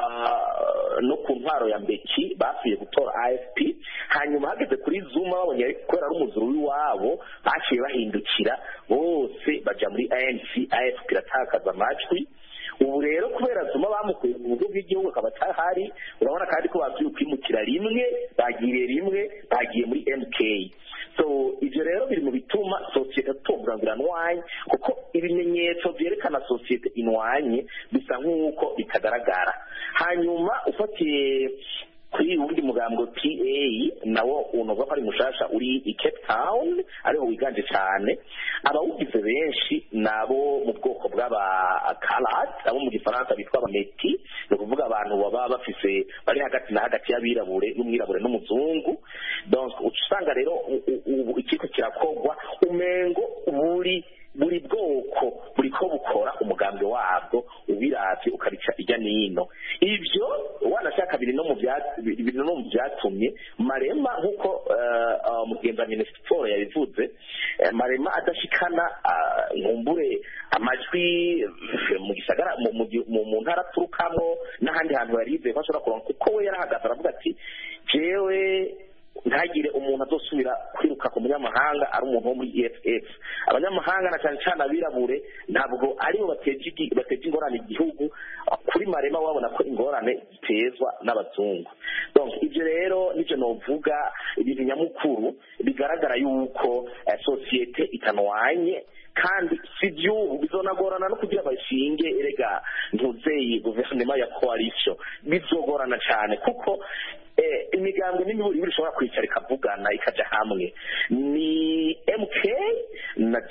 no ku ntwaro ya Mbeki basuye gutora IFP hanyuma hageze kuri Zuma babonye kubera ari umuzuru w'iwabo baciye bahindukira bose baja muri ANC IFP iratakaza amajwi. Ubu rero kubera Zuma bamukuye mu buryo bw'igihugu akaba atahari urabona kandi ko basuye kwimukira rimwe bagiriye rimwe bagiye muri MK. So ibyo rero biri mu bituma sosiyete tuvugangira nwanye kuko ibimenyetso byerekana sosiyete inwanye bisa nk'uko bitagaragara. Hanyuma ufatiye kuri ubundi mugambo PA nawo unovuga ko ari mushasha uri i Cape Town ariho wiganje cyane abawugize benshi nabo mu bwoko bw'aba colored abo mu gifaransa bitwa abameti no kuvuga abantu baba bafise bari hagati na hagati y'abirabure n'umwirabure n'umuzungu. Donc usanga rero ikiko kirakogwa umengo buri bwoko buri ko bukora umugambi wabwo ubiravye ukarica ijya nino. Ivyo wanashaka biri no mu byatumye Marema nkuko mugenza Minisitiri yabivuze Marema adashikana nkumbure amajwi mu gisagara mu ntara turukamo n'ahandi hantu yarize bashobora kuronka kuko we yarahagaze aravuga ati jewe ntagire umuntu azosubira kwiruka ku munyamahanga ari umuntu wo muri EFF. Abanyamahanga na cyane cyane abirabure ntabwo aribo bateje ingorane igihugu kuri Marema wabona ko ingorane zitezwa n'abazungu. Donc ibyo rero nivyo novuga ibintu nyamukuru bigaragara yuko sosiyete itanwanye kandi sivyo bizonagorana no kugira bashinge erega ntuzeye guverinoma ya coalition bizogorana cyane kuko imigambo n'imiburi bishobora kwicara ikavugana ikaja hamwe ni MK na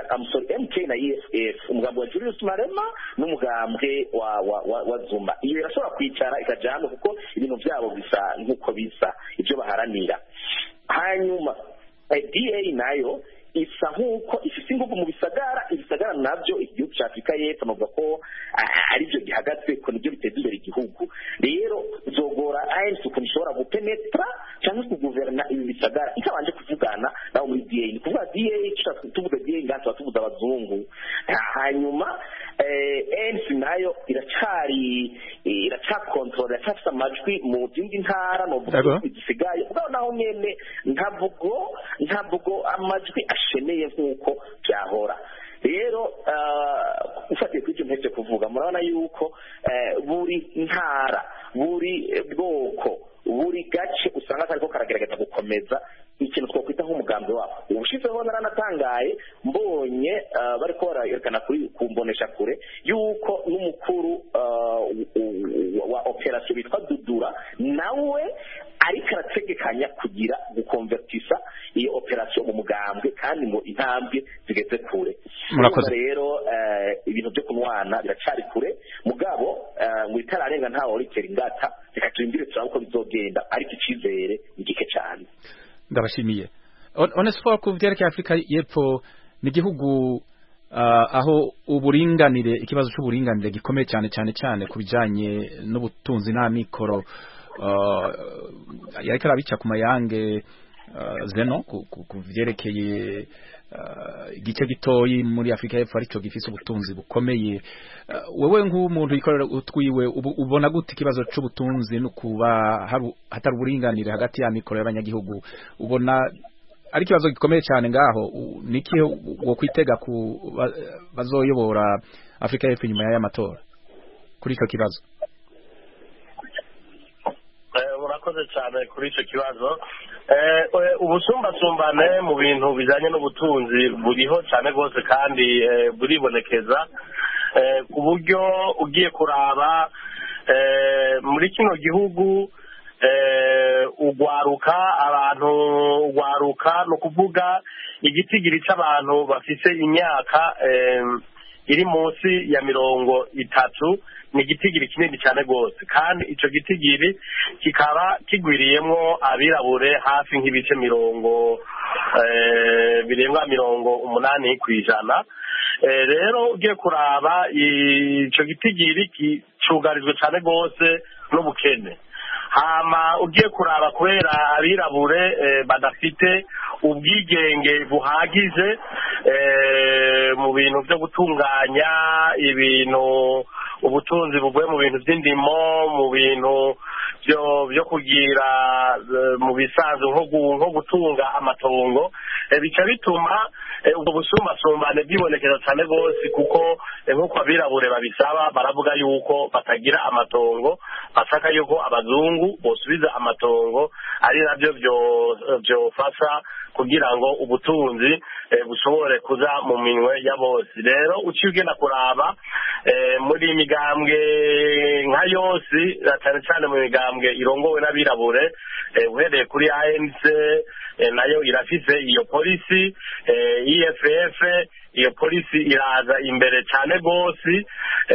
EFF umugambo wa Julius Marema n'umugambwe wa Zuma iyo irashobora kwicara ikaja hamwe kuko ibintu byabo bisa nkuko bisa ibyo baharanira. Hanyuma DA nayo isa nkuko ifite ingufu mu ibisagara nabyo igihugu cya Afurika y'Epfo navuga ko ari byo gihagaze ko nibyo biteza imbere igihugu. Rero zogora ANC ukuntu ishobora gupenetra cyangwa kuguverna ibi bisagara itabanje kuvugana naho muri DA ni kuvuga DA tuvuga DA ngato tuvuga abazungu. Hanyuma ANC nayo iracyakontrola iracafite amajwi mu zindi ntara no bisigaye ubwo naho nyene ntabwo amajwi asheneye nk'uko byahora. Rero ufatiye kuri icyo mpetse kuvuga murabona yuko buri ntara buri bwoko buri gace usanga kariko karagerageza gukomeza ikintu twakwita nk'umugambi wabo. Ubushizeho naranatangaye mbonye bariko barayerekana kuri kumbonesha kure yuko n'umukuru wa operation bitwa Dudura nawe ariko arategekanya kugira gukonvertisa iyo operation mu mugambwe kandi ngo intambwe zigeze kure. Rero ibintu byo kunwana biracari kure mugabo ngo itararenga ntawo rikera ingata zikatumbire turabko bizogenda ariko icizere igike cyane. Ndabashimiye. Onesphore ku byerekeye Afurika y'Epfo ni igihugu aho uburinganire ikibazo cy'uburinganire gikomeye cyane ku bijanye n'ubutunzi nta mikoro yariko arabica ku mayange zeno ku byerekeye igice gitoyi muri Afurika y'Epfo aricyo gifise ubutunzi bukomeye. Wewe nk'umuntu yikorera utwiwe ubona gute ikibazo c'ubutunzi no kuba hatari uburinganire hagati ya mikoro y'abanyagihugu ubona ari ikibazo gikomeye cyane ngaho niki wo kwitega ku bazoyobora Afurika y'Epfo nyuma y'aya matora kuri icyo kibazo? Urakoze cyane kuri icyo kibazo. Ubusumbasumbane mu bintu bijanye n'ubutunzi buriho cyane rwose kandi buribonekeza ku buryo ugiye kuraba muri kino gihugu ugwaruka abantu ugwaruka no kuvuga igitigiri cy'abantu bafise imyaka iri munsi ya 30 ni igitigiri kinini cyane gose kandi ico gitigiri kikaba kigwiriyemwo abirabure hafi nk'ibice birenga 80 kw'ijana. Rero ugiye kuraba ico gitigiri kicugarijwe cyane gose n'ubukene. Hama ugiye kuraba kubera abirabure badafite ubwigenge buhagije mu bintu byo gutunganya ibintu ubutunzi buvuye mu bintu by'indimo mu bintu byo kugira mu bisanzwe nko gutunga amatongo bica bituma ubwo busumbasumbane bwibonekeza cyane rwose kuko nk'uko abirabure babisaba baravuga yuko batagira amatongo basaka yuko abazungu bosubiza amatongo ari nabyo byofasha kugira ngo ubutunzi bushobore kuza mu minwe ya bose. Rero uciye ugenda kuraba muri imigambwe nka yose cyane cyane mu migambwe irongowe n'abirabure uhereye kuri ANC nayo irafise iyo polisi EFF iyo polisi iraza imbere cyane gose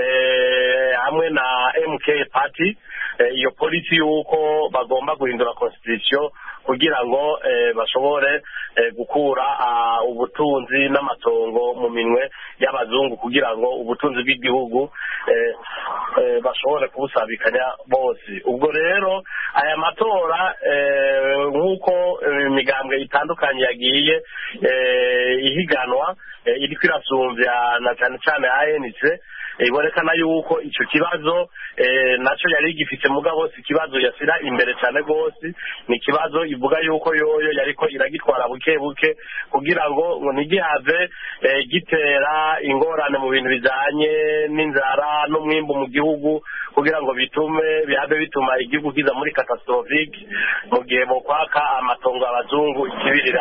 hamwe na MK party iyo polisi yuko bagomba guhindura constitution kugira ngo bashobore gukura ubutunzi n'amatongo mu minwe y'abazungu kugira ngo ubutunzi bw'igihugu bashobore kubusabikanya bose. Ubwo rero aya matora nk'uko imigambwe itandukanye yagiye ihiganwa iriko irasumvya na cyane cyane ANC ibonekana yuko ico kibazo naco yari gifite mugabo si kibazo yasira imbere cyane gose ni kibazo ivuga yuko yoyo yariko iragitwara buke buke kugira ngo nigihave gitera ingorane mu bintu bijanye n'inzara n'umwimbu mu gihugu kugira ngo bihabe bituma igihugu kiza muri catastrophique mu gihe bokwaka amatongo abazungu ikibirira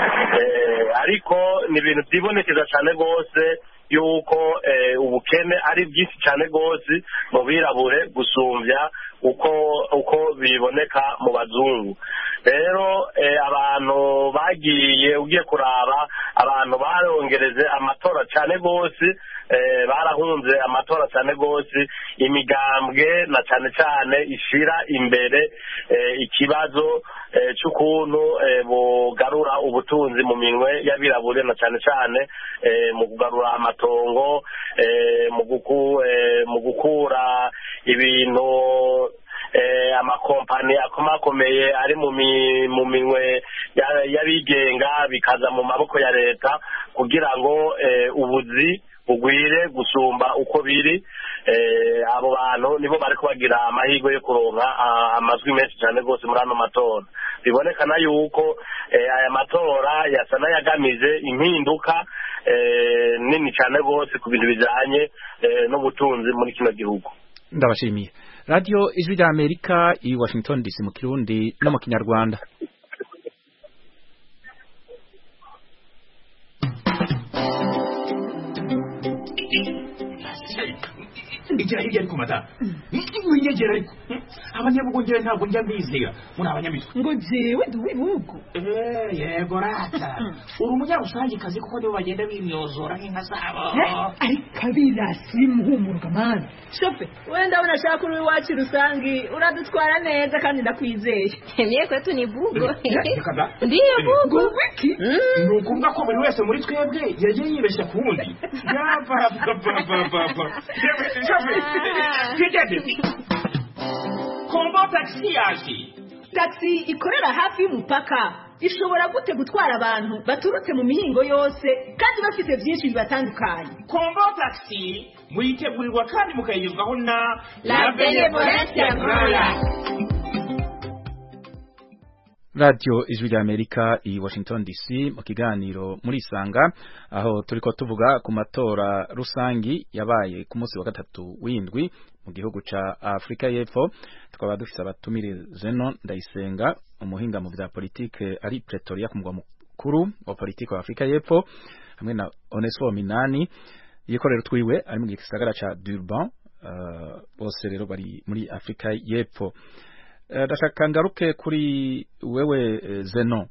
ariko ni ibintu byibonekeza cyane gose yuko ubukene ari byinshi cyane gose mu birabure gusumvya uko biboneka mu bazungu. Rero abantu bagiye ugiye kuraba abantu barongereze amatora cyane gose barahunze amatora cyane gose imigambwe na cyane cyane ishira imbere ikibazo cy'ukuntu bugarura ubutunzi mu minwe y'abirabure na cyane cyane mu kugarura amatongo mu gukura ibintu amakompani akomakomeye ari mu minwe y'abigenga bikaza mu maboko ya leta kugira ngo ubuzi bugwire gusumba uko biri. Abo bantu nibo bariko bagira amahirwe yo kuronka amazwi menshi cyane gose muri ano matora. Bibonekana yuko aya matora yasa n'ayagamije impinduka nini cyane gose ku bintu bijanye n'ubutunzi muri kino gihugu. Ndabashimiye. Radio Ijwi rya Amerika i Washington DC mu Kirundi no mu Kinyarwanda. Igira hirya ariko mata winyegera ariko abanyabugongera ntabwo njya mbizera muri abanyamitwe ngo jewe duwibugo yego rata uri umunyarusange kazi kuko nibo bagenda bimyozora nk'inka zabo ariko abirasi muhumurwa mani shofe wenda unashaka uri wacu rusangi uradutwara neza kandi ndakwizeye mie kwetu ni bugo ndiye bugo wiki ni ukuvuga ko buri wese muri twebwe yagiye yibeshya ku wundi kombo taxi yaje taxi ikorera hafi y'umupaka ishobora gute gutwara abantu baturutse mu mihingo yose kandi bafite byinshi bibatandukanye. Kombo taxi muyitegurirwa kandi mukayigezwaho na La Benevolence Royal. Radio Ijwi rya Amerika i Washington DC mu kiganiro muri Isanga aho turiko tuvuga ku matora rusangi yabaye ku munsi wa gatatu w'indwi mu gihugu ca Afrika y'Epfo. Tukaba dufise abatumire Zeno Ndayisenga umuhinga mu vya politike ari Pretoria ku mugwa mukuru wa politike wa Afrika y'Epfo hamwe na Onesphore Minani yikorera twiwe ari mu gisagara ca Durban bose rero bari muri Afrika y'Epfo. ndashaka ngaruke kuri wewe Zeno.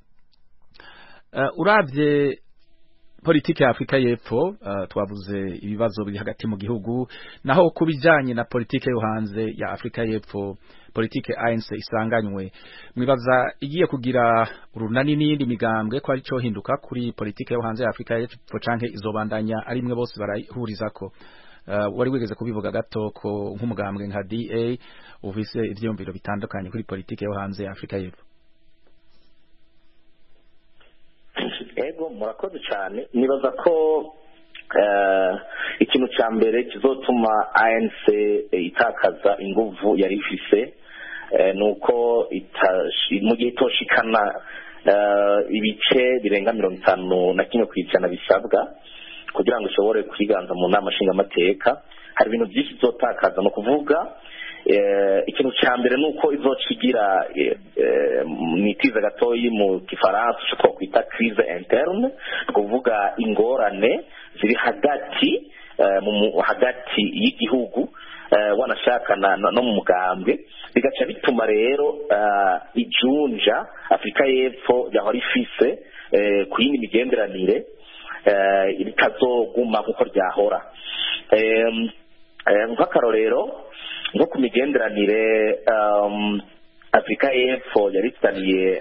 Uravye politike ya Afrika y'Epfo, twavuze ibibazo biri hagati mu gihugu, naho kubijanye na politike yo hanze ya Afrika y'Epfo, politike ANC isanganywe, mwibaza igiye kugira urunani n'indi migambwe ko ari cyo hinduka kuri politike yo hanze ya Afrika y'Epfo canke izobandanya ari mwe bose barahurizako? Wari wigeze kubivuga gato ko nk'umugambwe nka DA ufise ivyumviro bitandukanye kuri politike yo hanze ya Afrika y'Epfo. Ego murakoze cyane, nibaza ko ikintu cya mbere kizotuma ANC itakaza inguvu yari ifise nuko mu gihe itoshikana ibice birenga 51% bisabwa kugira ngo ishobore kwiganza mu nama nshingamateka, hari ibintu byinshi bizotakaza. No kuvuga ikintu cya mbere nuko izocigira nitiza gatoyi mu Kifaransa cyo twakwita crise interne, kuvuga ingorane ziri hagati hagati y'igihugu wanashaka no mu mugambwe, bigaca bituma rero ijunja Afrika y'Epfo yahora ifise ku yindi migenderanire bitazoguma nkuko ryahora. Nk'akarorero nko ku migenderanire Afrika y'Epfo yari ifitaniye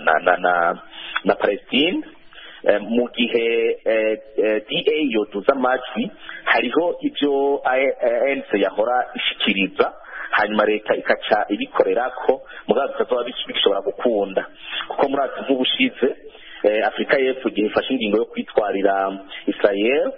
na Palestine, mu gihe DA yoduza amajwi hariho ibyo ANC yahora ishikiriza, hanyuma leta ikaca ibikorerako mugabo bitazoba bishobora gukunda, kuko murazi nk'ubushize Afrika y'Epfo igihe ifashe ingingo yo kwitwarira Israel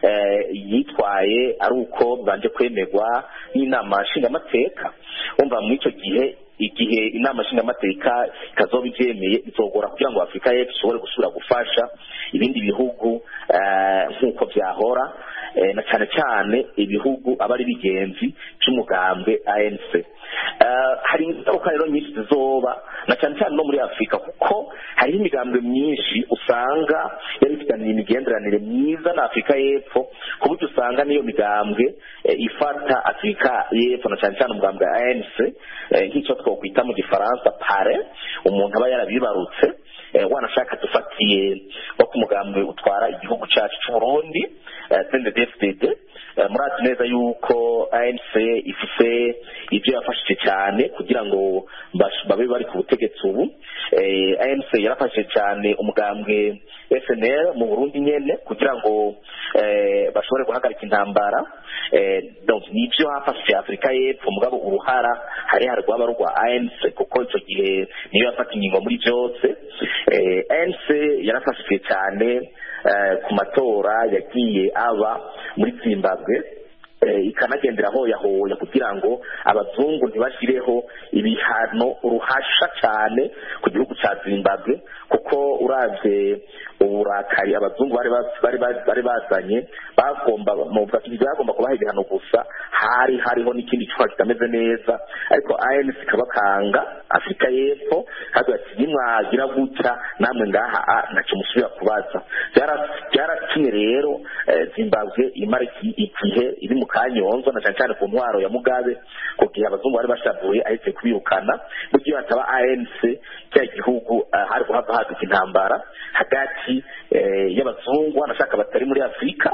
yitwaye ari uko banje kwemerwa n'inama nshingamateka. Umva muri icyo gihe igihe inama nshingamateka ikazoba ivyemeye izogora kugira ngo Afrika y'Epfo ishobore gusubira gufasha ibindi bihugu nk'uko vyahora, na cyane cyane ibihugu abari bigenzi cy'umugambwe ANC. Hari ingaruka rero nyinshi zizoba na cyane cyane no muri Afrika, kuko hari imigambwe myinshi usanga yari ifitaniye imigenderanire myiza na Afrika y'Epfo, ku buryo usanga niyo migambwe ifata Afrika y'Epfo na cyane cyane umugambwe ANC nk'icyo twakwita mu Gifaransa pare, umuntu aba yarabibarutse wanashaka dufatiye wo ku mugambwe utwara igihugu cyacu cy'u Burundi CNDD-FDD. Murazi neza yuko ANC ifise ibyo yafashije cyane kugira ngo babe bari ku butegetsi ubu. ANC yarafashije cyane umugambwe FNL mu Burundi nyene kugira ngo bashobore guhagarika intambara. Donc nibyo hafashije Afrika y'Epfo, mugabo uruhara hari rwaba rwa ANC kuko icyo gihe niyo yafata ingingo muri byose. ANC yarafashije cyane ku matora yagiye aba muri Zimbabwe, ikanagendera aho yahoya kugira ngo abazungu ntibashireho ibihano uruhasha cyane ku gihugu cya Zimbabwe, kuko uravye uburakari abazungu bari bazanye bagomba kubaha ibihano gusa, hariho n'ikindi cyuka kitameze neza, ariko ANC ikabakanga Afrika y'Epfo kandi ati nimwagira gutya namwe ngaha ntacyo musubira kubaza. Byaratumye rero Zimbabwe imara igihe iri mu kanyonzo, na cyane cyane ku ntwaro ya Mugabe, ku gihe abazungu bari bashavuye ahise kubirukana. Mu gihe hataba ANC cya gihugu hari kuhava haduka intambara hagati y'abazungu wanashaka batari muri Afrika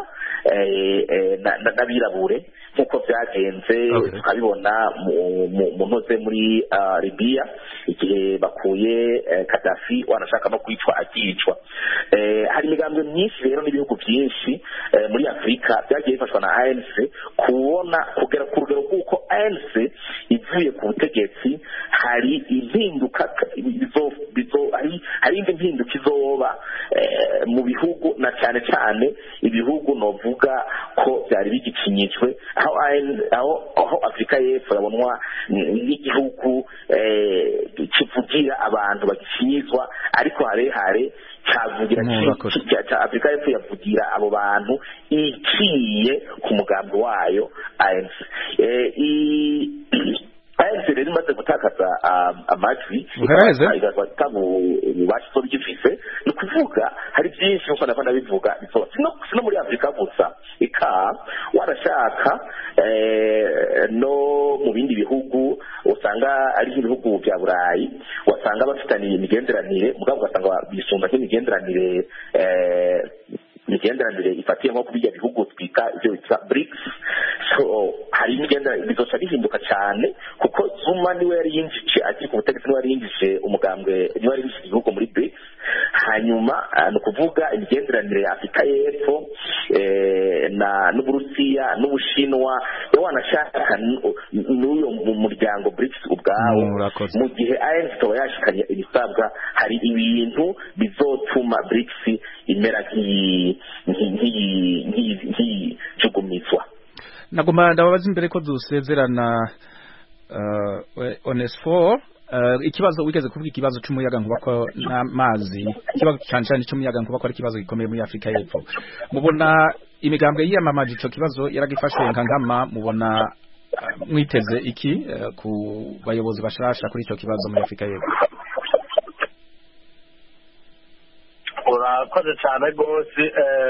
n'abirabure nk'uko byagenze tukabibona mu ntoze muri Libya igihe bakuye Gaddafi wanashaka no kwicwa akicwa. Hari imigambwe myinshi rero n'ibihugu byinshi muri Afrika byagiye bifashwa na ANC kubona kugera ku rugero kuko ANC ivuye ku butegetsi hari impinduka hari indi mpinduka izoba mu bihugu, na cyane cyane ibihugu novuga ko byari bigikinyijwe, aho Afrika y'Epfo yabonwa nk'igihugu kivugira abantu bagikinyizwa, ariko harehare cyavugira Afrika y'Epfo yavugira abo bantu iciye ku mugambi wayo ANC. ANC rero imaze gutakaza amajwi ububasha bigifise, ni ukuvuga hari byinshi nkuko ndabona bivuga sino muri Afrika gusa, warashaka no mu bindi bihugu usanga ari nk'ibihugu bya burayi wasanga bafitaniye imigenderanire mugabo ugasanga bisumba nk'imigenderanire ifatiye nko kubijya bihugu twita ibyo bita BRICS. So hari imigenderanire bizoca bihinduka cyane kuko Zuma niwe yari yinjije akiri ku butegetsi, niwe yari yinjije umugambwe, niwe yari yinjije igihugu muri BRICS. Hanyuma ni ukuvuga imigenderanire ya Afurika y'Epfo n'Uburusiya n'Ubushinwa niwe wanashaka n'uyo mu muryango BRICS ubwawo. Mu gihe ANC ikaba yashikanye ibisabwa, hari ibintu bizotuma BRICS imera nk'iyijugumizwa. Nagomba ndababaza imbere ko dusezerana Onesphore, ikibazo wigeze kuvuga ikibazo cy'umuyaga nkuba ko n'amazi, ikibazo cyane cy'umuyaga nkuba ko ari ikibazo gikomeye muri Afurika y'Epfo. Mubona imigambwe yiyamamaje ico kibazo yaragifashe nkangama, mubona mwiteze iki ku bayobozi bashasha kuri ico kibazo muri Afurika y'Epfo? Urakoze cyane rwose.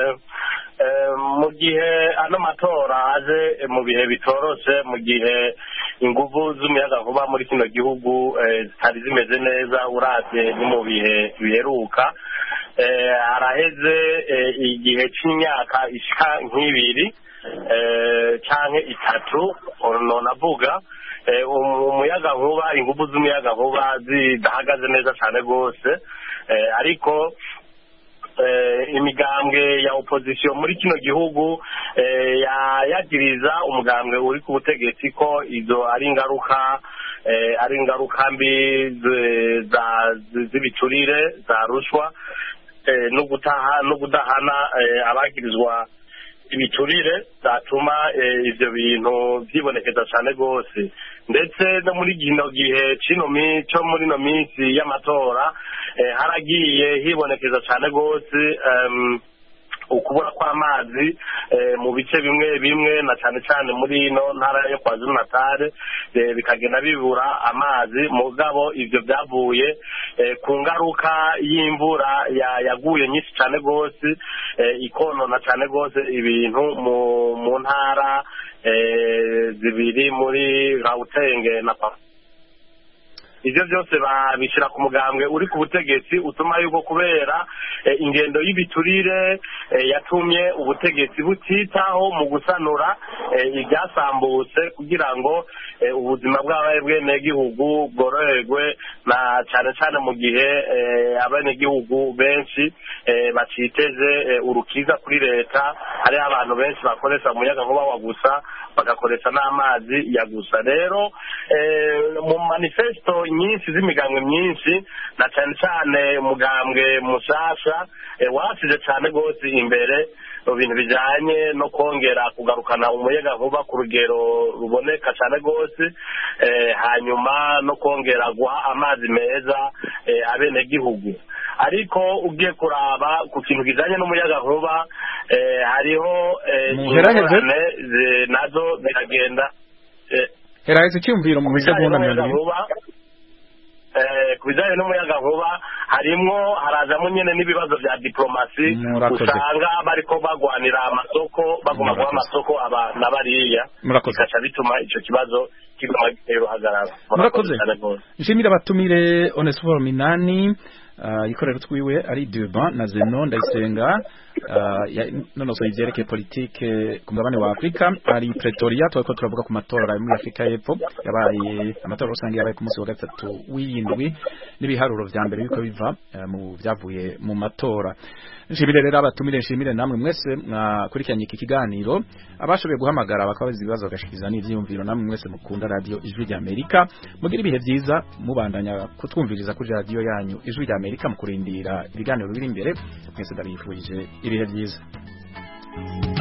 Mu gihe ano matora aje mu bihe bitoroshe, mu gihe inguvu z'umuyagankuba muri kino gihugu zitari zimeze neza uravye ni mu bihe biheruka, haraheze igihe c'imyaka ishika nk'ibiri canke itatu nonavuga umuyagankuba, inguvu z'umuyagankuba zidahagaze neza cane rwose, ariko imigambwe ya opposition muri kino gihugu yagiriza umugambwe uri ku butegetsi ko izo ari ingaruka mbi z'ibiturire za rushwa no kudahana abagirizwa ibiturire zatuma ivyo bintu vyibonekeza cane rwose. Ndetse no muri kino gihe cyo muri no minsi y'amatora haragiye hibonekeza cane rwose ukubura kw'amazi mu bice bimwe bimwe, na cyane cyane muri ino ntara yo kwa Zulu-Natal bikagenda bibura amazi. Mugabo ivyo byavuye ku ngaruka y'imvura yaguye nyinshi cyane rwose, ikonona cyane rwose ibintu mu ntara zibiri muri Gauteng na ivyo byose babishira ku mugambwe uri ku butegetsi, utuma yuko kubera ingendo y'ibiturire yatumye ubutegetsi butitaho mu gusanura ibyasambutse kugira ngo ubuzima bw'abenegihugu bworoherwe, na cyane cyane mu gihe abenegihugu benshi baciteze urukiza kuri leta. Hari abantu benshi bakoresha umuyagankuba wa gusa, bagakoresha n'amazi ya gusa. Rero mu manifesto nyinshi z'imigambwe myinshi, na cyane cyane umugambwe mushasha wasize cyane rwose imbere mu bintu bijanye no kongera kugarukana umuyagankuba ku rugero ruboneka cyane rwose, hanyuma no kongera guha amazi meza abenegihugu. Ariko ugiye kuraba ku kintu kijanye n'umuyagankuba, hariho ingorane nazo biragenda heraheze icyumviro mu bisegonda mirongo ku bijanye n'umuyagankuba harazamo nyene n'ibibazo vya diplomasi, usanga bariko bagwanira amasoko, baguma guha amasoko aba na bariya, bikaca bituma ico kibazo kiguma gihagarara. Murakoze. Nshimira abatumire Onesphore Minani ikorera twiwe ari Durban na Zeno Ndayisenga nonoso ivyerekeye politike ku mugabane wa Afrika, ari Pretoria. Twako turavuga ku matora muri Afrika y'Epfo yabaye amatora rusange yabaye ku munsi wa gatatu w'indwi n'ibiharuro vya mbere biko biva mu vyavuye mu matora. Nshimire rero abatumire, nshimire namwe mwese mwakurikiranye iki kiganiro, abashoboye guhamagara bakabaza ibibazo bagashikiza n'ivyiyumviro, namwe mwese mukunda radio Ijwi rya Amerika, mugira ibihe vyiza mubandanya kutwumviriza kuri radio yanyu Ijwi rya Amerika mu kurindira ibiganiro biri imbere. Mwese ndabifurije ibihe vyiza.